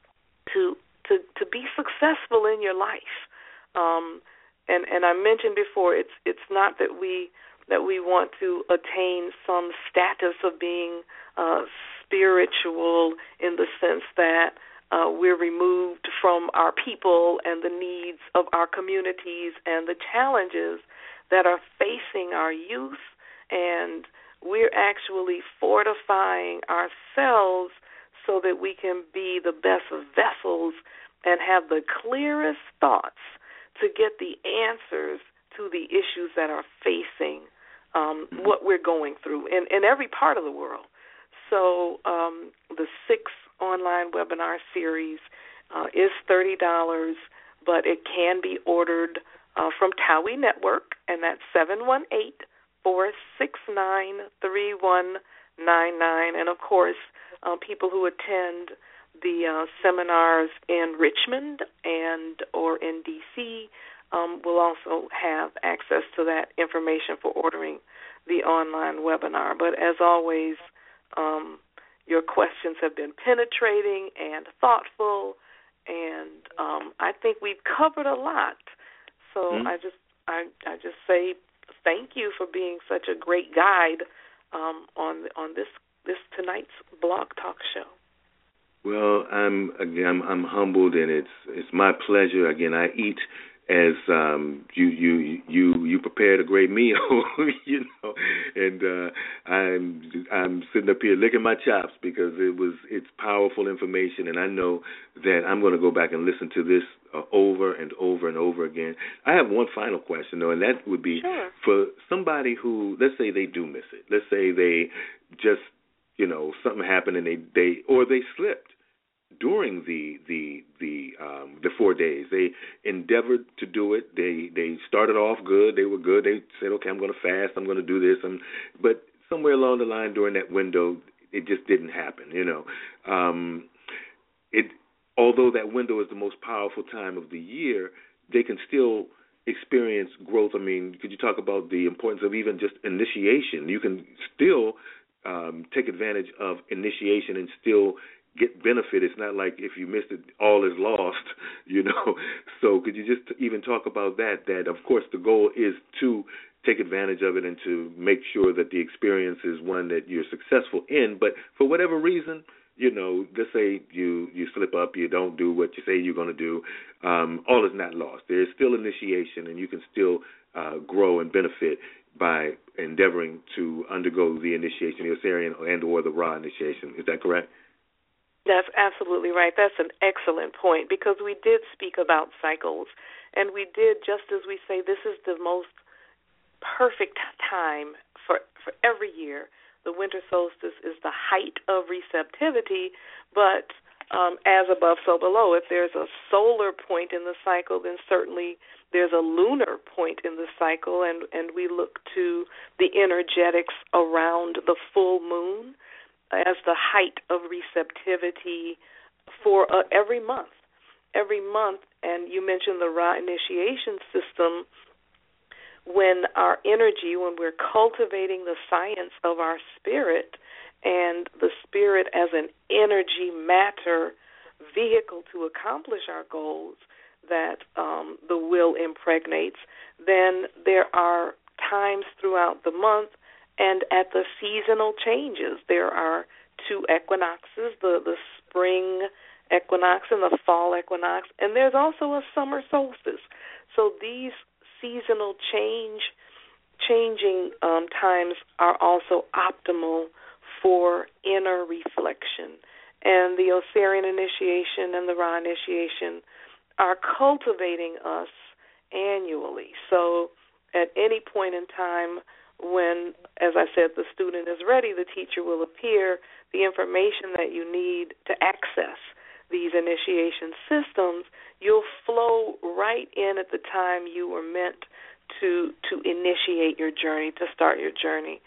[SPEAKER 3] to to to be successful in your life. Um, and and I mentioned before, it's it's not that we that we want to attain some status of being uh, spiritual in the sense that uh, we're removed from our people and the needs of our communities and the challenges that are facing our youth, and we're actually fortifying ourselves so that we can be the best vessels and have the clearest thoughts to get the answers to the issues that are facing um, what we're going through in, in every part of the world. So um, the six online webinar series uh, is thirty dollars, but it can be ordered uh, from Towie Network, and that's seven one eight, four six nine, three one nine nine. And, of course, uh, people who attend the uh, seminars in Richmond and or in D C um, will also have access to that information for ordering the online webinar. But as always, um, your questions have been penetrating and thoughtful, and um, I think we've covered a lot. So mm-hmm. I just I, I just say thank you for being such a great guide um, on on this this tonight's Blog Talk show.
[SPEAKER 2] Well, I'm again I'm, I'm humbled, and it's it's my pleasure. Again, I eat as um, you you you you prepared a great meal, you know, and uh, I'm I'm sitting up here licking my chops because it was it's powerful information, and I know that I'm going to go back and listen to this uh, over and over and over again. I have one final question though, and that would be
[SPEAKER 3] sure.
[SPEAKER 2] for somebody who, let's say they do miss it, let's say they just you know something happened and they they or they slipped during the the the um, the four days. They endeavored to do it. They they started off good. They were good. They said, okay, I'm going to fast. I'm going to do this. And, but somewhere along the line during that window, it just didn't happen, you know. Um, it although that window is the most powerful time of the year, they can still experience growth. I mean, could you talk about the importance of even just initiation? You can still um, take advantage of initiation and still get benefit. It's not like if you missed it, all is lost, you know. So could you just even talk about that, that, of course, the goal is to take advantage of it and to make sure that the experience is one that you're successful in. But for whatever reason, you know, let's say you, you slip up, you don't do what you say you're going to do, um, all is not lost. There is still initiation, and you can still uh, grow and benefit by endeavoring to undergo the initiation, the Osirian and or the Ra initiation. Is that correct?
[SPEAKER 3] That's absolutely right. That's an excellent point, because we did speak about cycles, and we did, just as we say, this is the most perfect time for, for every year. The winter solstice is the height of receptivity, but um, as above, so below. If there's a solar point in the cycle, then certainly there's a lunar point in the cycle, and, and we look to the energetics around the full moon as the height of receptivity for uh, every month. Every month, and you mentioned the Ra initiation system, when our energy, when we're cultivating the science of our spirit and the spirit as an energy matter vehicle to accomplish our goals that um, the will impregnates, then there are times throughout the month and at the seasonal changes. There are two equinoxes, the, the spring equinox and the fall equinox, and there's also a summer solstice. So these seasonal change, changing um, times are also optimal for inner reflection. And the Osirian initiation and the Ra initiation are cultivating us annually. So at any point in time, when, as I said, the student is ready, the teacher will appear. The information that you need to access these initiation systems, you'll flow right in at the time you were meant to to initiate your journey, to start your journey.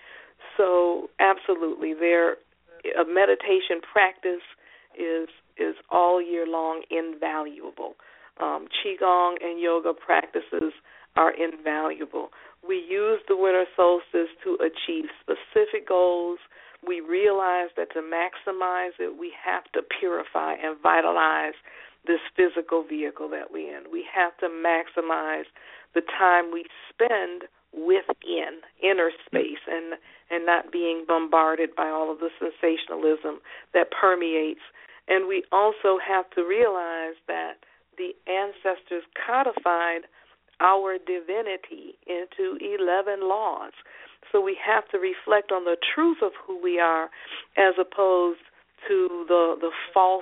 [SPEAKER 3] So absolutely, there a meditation practice is is all year long invaluable. Um, Qigong and yoga practices are invaluable. We use the winter solstice to achieve specific goals. We realize that to maximize it, we have to purify and vitalize this physical vehicle that we're in. We have to maximize the time we spend within inner space and, and not being bombarded by all of the sensationalism that permeates. And we also have to realize that the ancestors codified our divinity into eleven laws. So we have to reflect on the truth of who we are as opposed to the the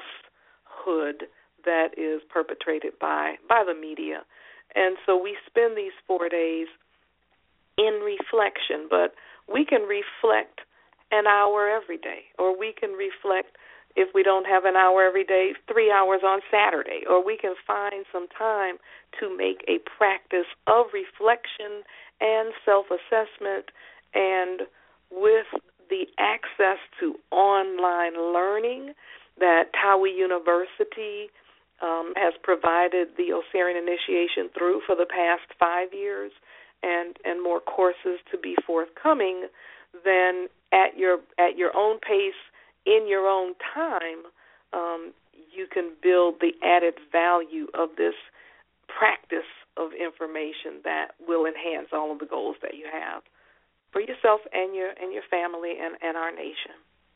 [SPEAKER 3] falsehood that is perpetrated by, by the media. And so we spend these four days in reflection, but we can reflect an hour every day, or we can reflect, if we don't have an hour every day, three hours on Saturday, or we can find some time to make a practice of reflection and self-assessment. And with the access to online learning that Towie University um, has provided the Osirian initiation through for the past five years, and, and more courses to be forthcoming, then at your at your own pace, in your own time, um, you can build the added value of this practice of information that will enhance all of the goals that you have for yourself and your and your family and, and our nation.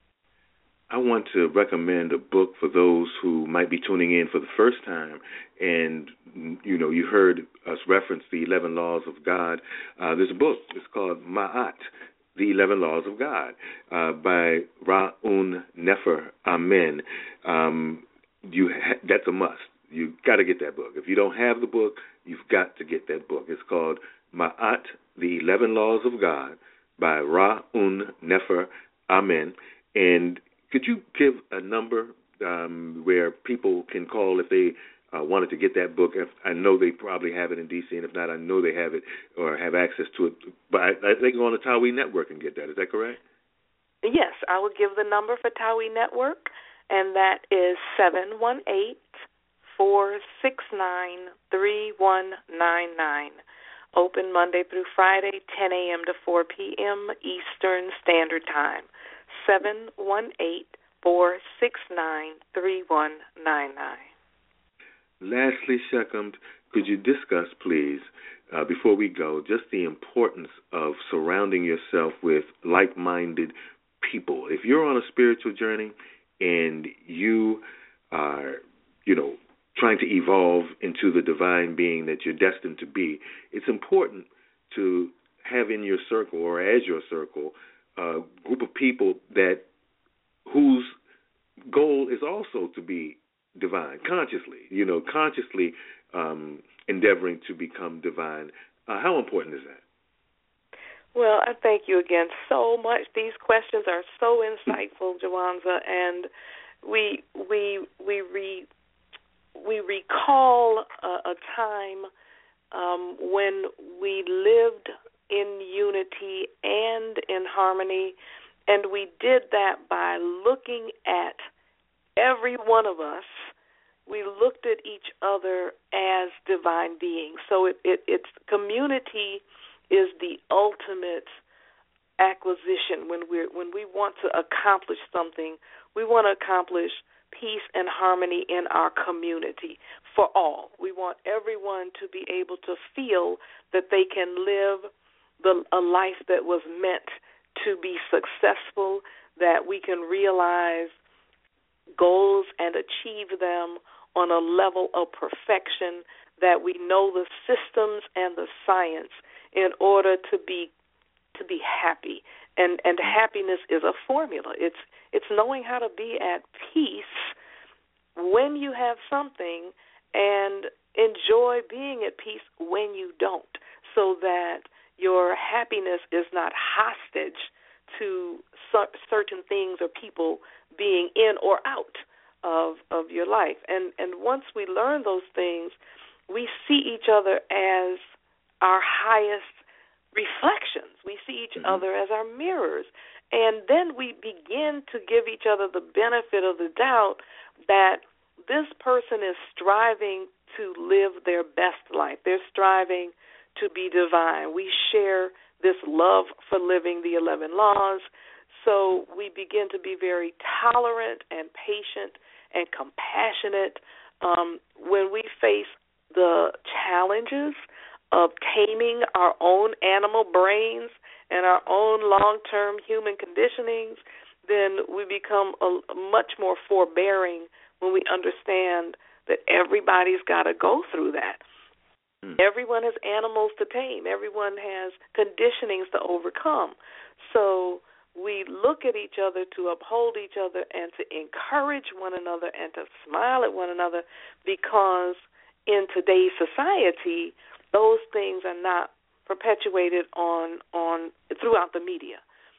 [SPEAKER 2] I want to recommend a book for those who might be tuning in for the first time. And, you know, you heard us reference the eleven Laws of God. Uh, there's a book. It's called Ma'at, The eleven Laws of God, uh, by Ra'un Nefer Amen. Um, you ha- that's a must. You got to get that book. If you don't have the book, you've got to get that book. It's called Ma'at, The eleven Laws of God, by Ra'un Nefer Amen. And could you give a number um, where people can call if they uh, wanted to get that book? If, I know they probably have it in D C, and if not, I know they have it or have access to it. But I, I, they can go on the Towie Network and get that. Is that correct?
[SPEAKER 3] Yes, I will give the number for Towie Network, and that is seven one eight, four six nine, three one nine nine. Open Monday through Friday, ten a.m. to four p.m. Eastern Standard Time. seven one eight, four six nine, three one nine nine.
[SPEAKER 2] Lastly, Shekhem, could you discuss, please, uh, before we go, just the importance of surrounding yourself with like-minded people? If you're on a spiritual journey and you are, you know, trying to evolve into the divine being that you're destined to be, it's important to have in your circle or as your circle a group of people that whose goal is also to be divine, consciously, you know, consciously um, endeavoring to become divine. Uh, how important is that?
[SPEAKER 3] Well, I thank you again so much. These questions are so insightful, Jawanza, and we we we re, we recall a, a time um, when we lived in unity and in harmony, and we did that by looking at every one of us. We looked at each other as divine beings. So it, it, it's community is the ultimate acquisition when we when we want to accomplish something. We want to accomplish peace and harmony in our community for all. We want everyone to be able to feel that they can live the, a life that was meant to be successful, that we can realize goals and achieve them on a level of perfection, that we know the systems and the science in order to be to be happy. And and happiness is a formula. It's it's knowing how to be at peace when you have something and enjoy being at peace when you don't, so that your happiness is not hostage to cer- certain things or people being in or out of of your life. And and once we learn those things, we see each other as our highest reflections. We see each mm-hmm. other as our mirrors. And then we begin to give each other the benefit of the doubt that this person is striving to live their best life. They're striving to be divine. We share this love for living the eleven laws. So we begin to be very tolerant and patient and compassionate um, when we face the challenges of taming our own animal brains and our own long-term human conditionings. Then we become a, a much more forbearing when we understand that everybody's got to go through that. Mm. Everyone has animals to tame. Everyone has conditionings to overcome. So we look at each other to uphold each other and to encourage one another and to smile at one another, because in today's society, those things are not perpetuated on on throughout the media,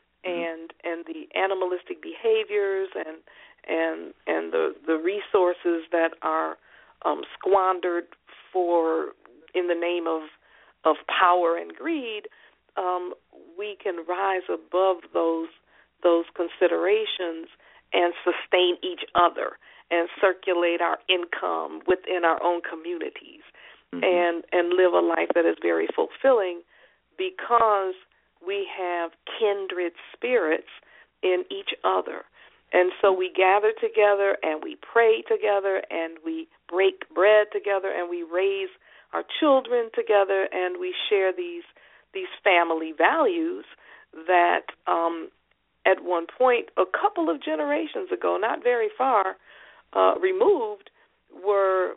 [SPEAKER 3] and and the animalistic behaviors and and and the the resources that are um, squandered for in the name of of power and greed. Um, we can rise above those those considerations and sustain each other and circulate our income within our own communities, mm-hmm. and and live a life that is very fulfilling because we have kindred spirits in each other. And so we gather together and we pray together and we break bread together and we raise our children together and we share these these family values that um, at one point, a couple of generations ago, not very far uh, removed, were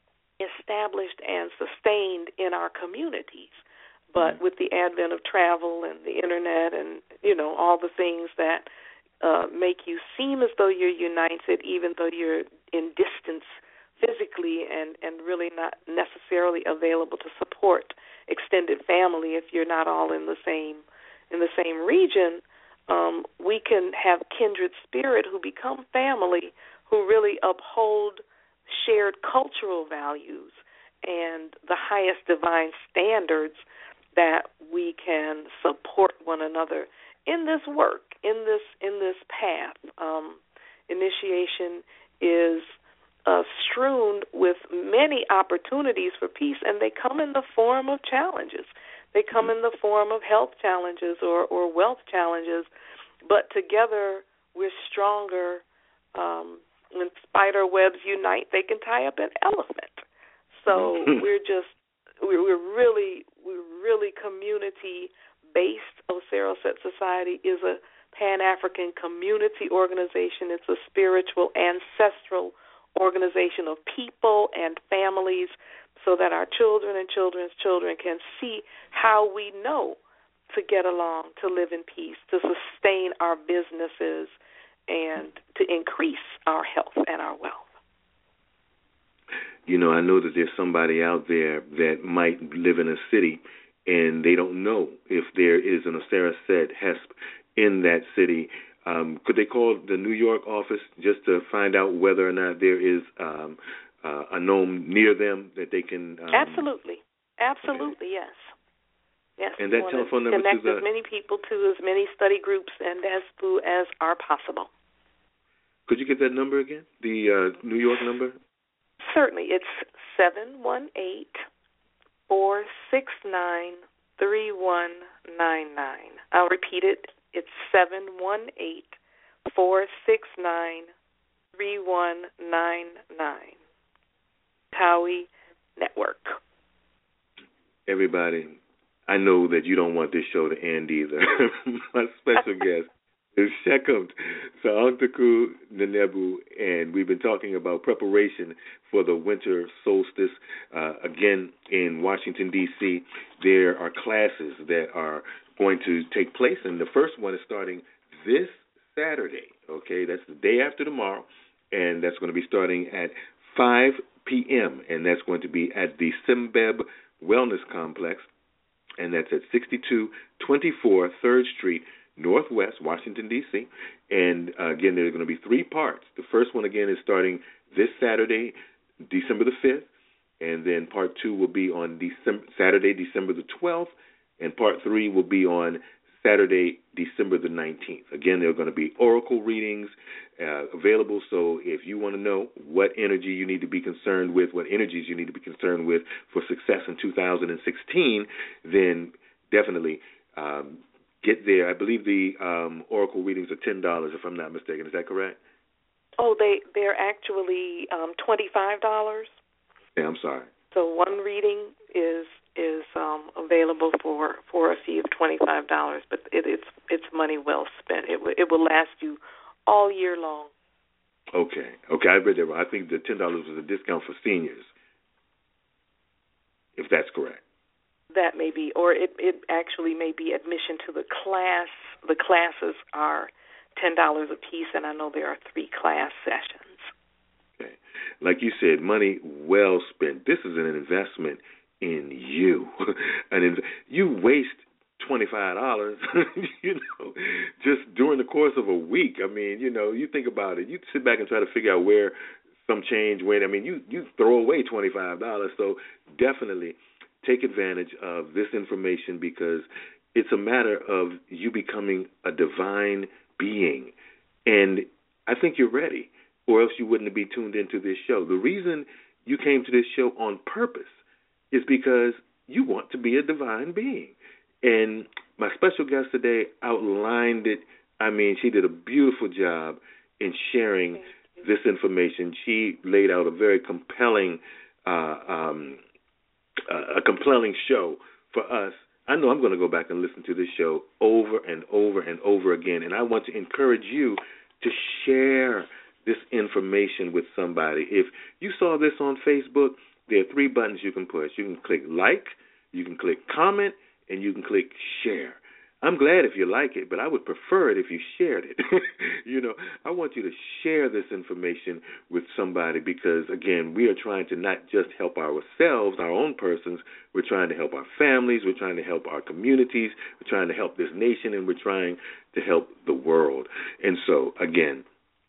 [SPEAKER 3] established and sustained in our communities. But with the advent of travel and the internet and, you know, all the things that uh, make you seem as though you're united, even though you're in distance physically and, and really not necessarily available to support extended family if you're not all in the same in the same region, um, we can have kindred spirit who become family, who really uphold shared cultural values and the highest divine standards that we can support one another in this work, in this in this path. Um, initiation is uh, strewn with many opportunities for peace, and they come in the form of challenges. They come in the form of health challenges or, or wealth challenges, but together we're stronger. Um, when spider webs unite, they can tie up an elephant. So we're just we're, we're really we're really community-based. Ocero Set Society is a Pan-African community organization. It's a spiritual, ancestral organization of people and families so that our children and children's children can see how we know to get along, to live in peace, to sustain our businesses, and to increase our health and our wealth.
[SPEAKER 2] You know, I know that there's somebody out there that might live in a city and they don't know if there is an Ocero Set H E S P in that city. Um, could they call the New York office just to find out whether or not there is um, uh, a gnome near them that they can... Um,
[SPEAKER 3] Absolutely. Absolutely, okay. Yes. Yes.
[SPEAKER 2] And that telephone number
[SPEAKER 3] connect
[SPEAKER 2] to the...
[SPEAKER 3] as many people to as many study groups and as, as are possible.
[SPEAKER 2] Could you get that number again, the uh, New York number?
[SPEAKER 3] Certainly. It's seven one eight, four six nine, three one nine nine. I'll repeat it. It's seven one eight, four six nine, three one nine nine. Cowie Network.
[SPEAKER 2] Everybody, I know that you don't want this show to end either. My special guest is Shekum Saantaku Nenebu, and we've been talking about preparation for the winter solstice. Uh, again, in Washington, D C, there are classes that are going to take place, and the first one is starting this Saturday, okay? That's the day after tomorrow, and that's going to be starting at five p.m., and that's going to be at the Simbeb Wellness Complex, and that's at sixty-two twenty-four third Street, Northwest, Washington, D C. And, uh, again, there are going to be three parts. The first one, again, is starting this Saturday, December the fifth, and then part two will be on December, Saturday, December the twelfth, and part three will be on Saturday, December the nineteenth. Again, there are going to be oracle readings uh, available, so if you want to know what energy you need to be concerned with, what energies you need to be concerned with for success in two thousand sixteen, then definitely um, get there. I believe the um, oracle readings are ten dollars, if I'm not mistaken. Is that correct?
[SPEAKER 3] Oh, they, they're actually um, twenty-five dollars.
[SPEAKER 2] Yeah, I'm sorry.
[SPEAKER 3] So one reading is is um, available for, for a fee of twenty-five dollars, but it, it's it's money well spent. It w- it will last you all year long.
[SPEAKER 2] Okay. Okay, I read that wrong. I think the ten dollars was a discount for seniors, if that's correct.
[SPEAKER 3] That may be, or it, it actually may be admission to the class. The classes are ten dollars a piece, and I know there are three class sessions.
[SPEAKER 2] Okay. Like you said, money well spent. This is an investment in you. And if you waste twenty-five dollars, you know, just during the course of a week. I mean, you know, you think about it. You sit back and try to figure out where some change went. I mean, you, you throw away twenty-five dollars. So definitely take advantage of this information, because it's a matter of you becoming a divine being. And I think you're ready, or else you wouldn't be tuned into this show. The reason you came to this show on purpose is because you want to be a divine being. And my special guest today outlined it. I mean, she did a beautiful job in sharing this information. She laid out a very compelling, uh, um, uh, a compelling show for us. I know I'm going to go back and listen to this show over and over and over again. And I want to encourage you to share this information with somebody. If you saw this on Facebook, there are three buttons you can push. You can click like, you can click comment, and you can click share. I'm glad if you like it, but I would prefer it if you shared it. You know, I want you to share this information with somebody, because, again, we are trying to not just help ourselves, our own persons. We're trying to help our families. We're trying to help our communities. We're trying to help this nation, and we're trying to help the world. And so, again,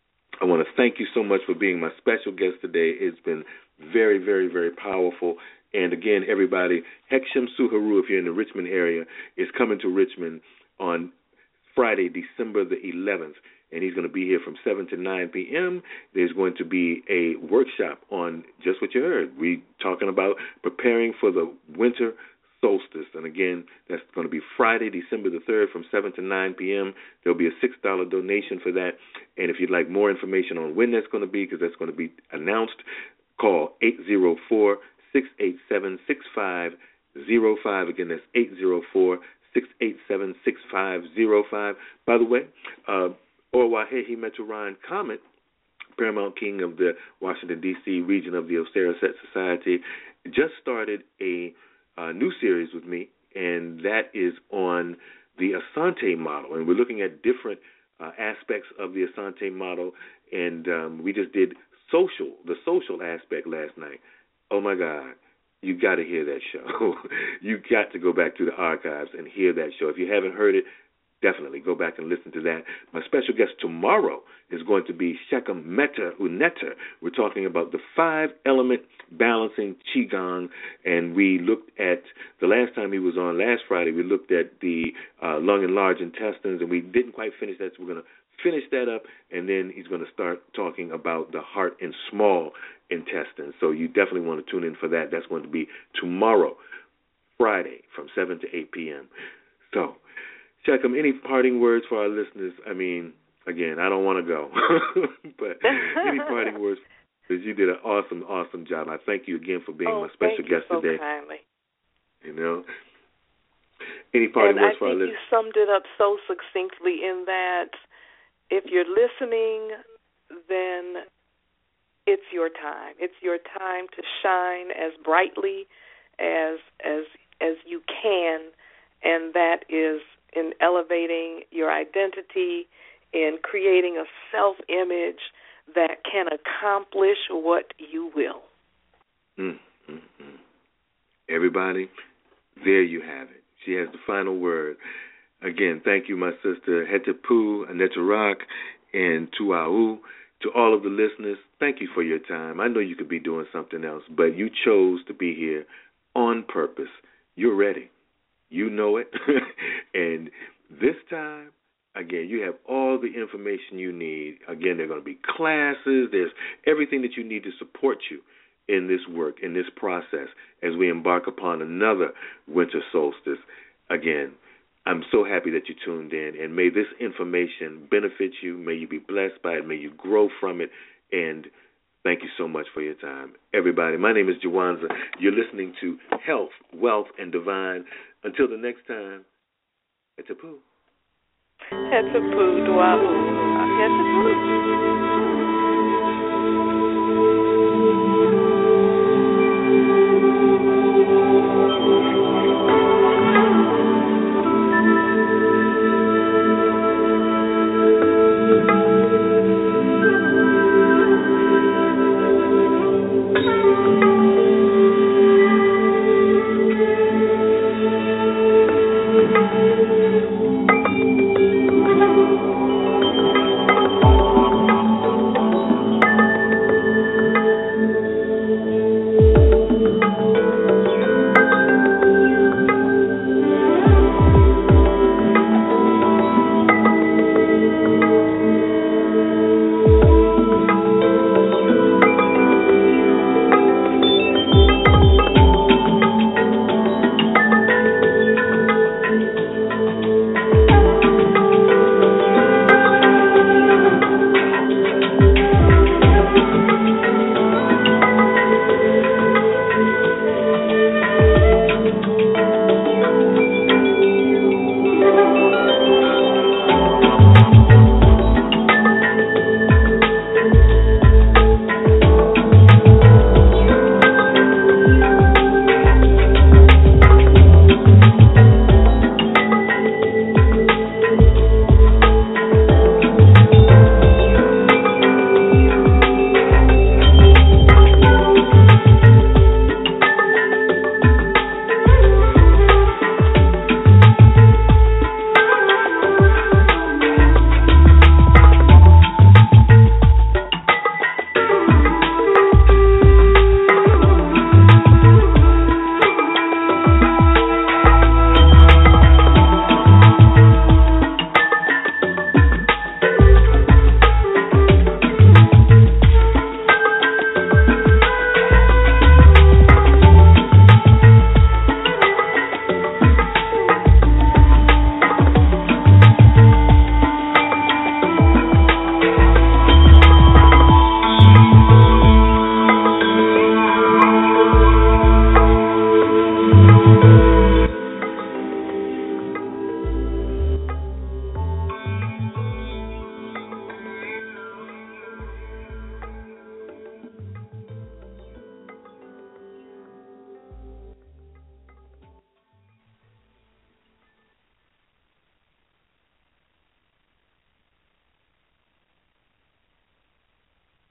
[SPEAKER 2] I want to thank you so much for being my special guest today. It's been very, very, very powerful. And again, everybody, Heksham Suharu, if you're in the Richmond area, is coming to Richmond on Friday, December the eleventh. And he's going to be here from seven to nine p.m. There's going to be a workshop on just what you heard. We're talking about preparing for the winter solstice. And again, that's going to be Friday, December the third from seven to nine p.m. There'll be a six dollars donation for that. And if you'd like more information on when that's going to be, because that's going to be announced, call eight zero four, six eight seven, six five zero five. Again, that's eight zero four, six eight seven, six five zero five. By the way, uh, Orwahehi Meturan Comet, Paramount King of the Washington, D C region of the Osiriset Society, just started a, a new series with me, and that is on the Asante model. And we're looking at different uh, aspects of the Asante model, and um, we just did social, the social aspect last night. Oh, my God, you got to hear that show. You got to go back to the archives and hear that show. If you haven't heard it, definitely go back and listen to that. My special guest tomorrow is going to be Shekham Meta Uneta. We're talking about the five-element balancing Qigong, and we looked at, the last time he was on, last Friday, we looked at the uh, lung and large intestines, and we didn't quite finish that, so we're going to finish that up, and then he's going to start talking about the heart and small intestines. So you definitely want to tune in for that. That's going to be tomorrow, Friday, from seven to eight p.m. So, Shekham, any parting words for our listeners? I mean, again, I don't want to go, but any parting words? Because you did an awesome, awesome job. I thank you again for being
[SPEAKER 3] oh,
[SPEAKER 2] my special
[SPEAKER 3] thank
[SPEAKER 2] guest
[SPEAKER 3] you so
[SPEAKER 2] today.
[SPEAKER 3] Kindly.
[SPEAKER 2] You know, any parting
[SPEAKER 3] and
[SPEAKER 2] words
[SPEAKER 3] I
[SPEAKER 2] for our
[SPEAKER 3] listeners?
[SPEAKER 2] listeners?
[SPEAKER 3] You summed it up so succinctly in that if you're listening, then it's your time. It's your time to shine as brightly as as as you can, and that is in elevating your identity, in creating a self-image that can accomplish what you will.
[SPEAKER 2] Mm-hmm. Everybody, there you have it. She has the final word. Again, thank you, my sister, Hetepu, Aneturak, and Tuau. To all of the listeners, thank you for your time. I know you could be doing something else, but you chose to be here on purpose. You're ready. You know it. And this time, again, you have all the information you need. Again, there are going to be classes. There's everything that you need to support you in this work, in this process, as we embark upon another winter solstice. Again, I'm so happy that you tuned in, and may this information benefit you. May you be blessed by it. May you grow from it, and thank you so much for your time. Everybody, my name is Jawanza. You're listening to Health, Wealth, and Divine. Until the next time, it's a poo.
[SPEAKER 3] It's a poo, dua. It's a poo.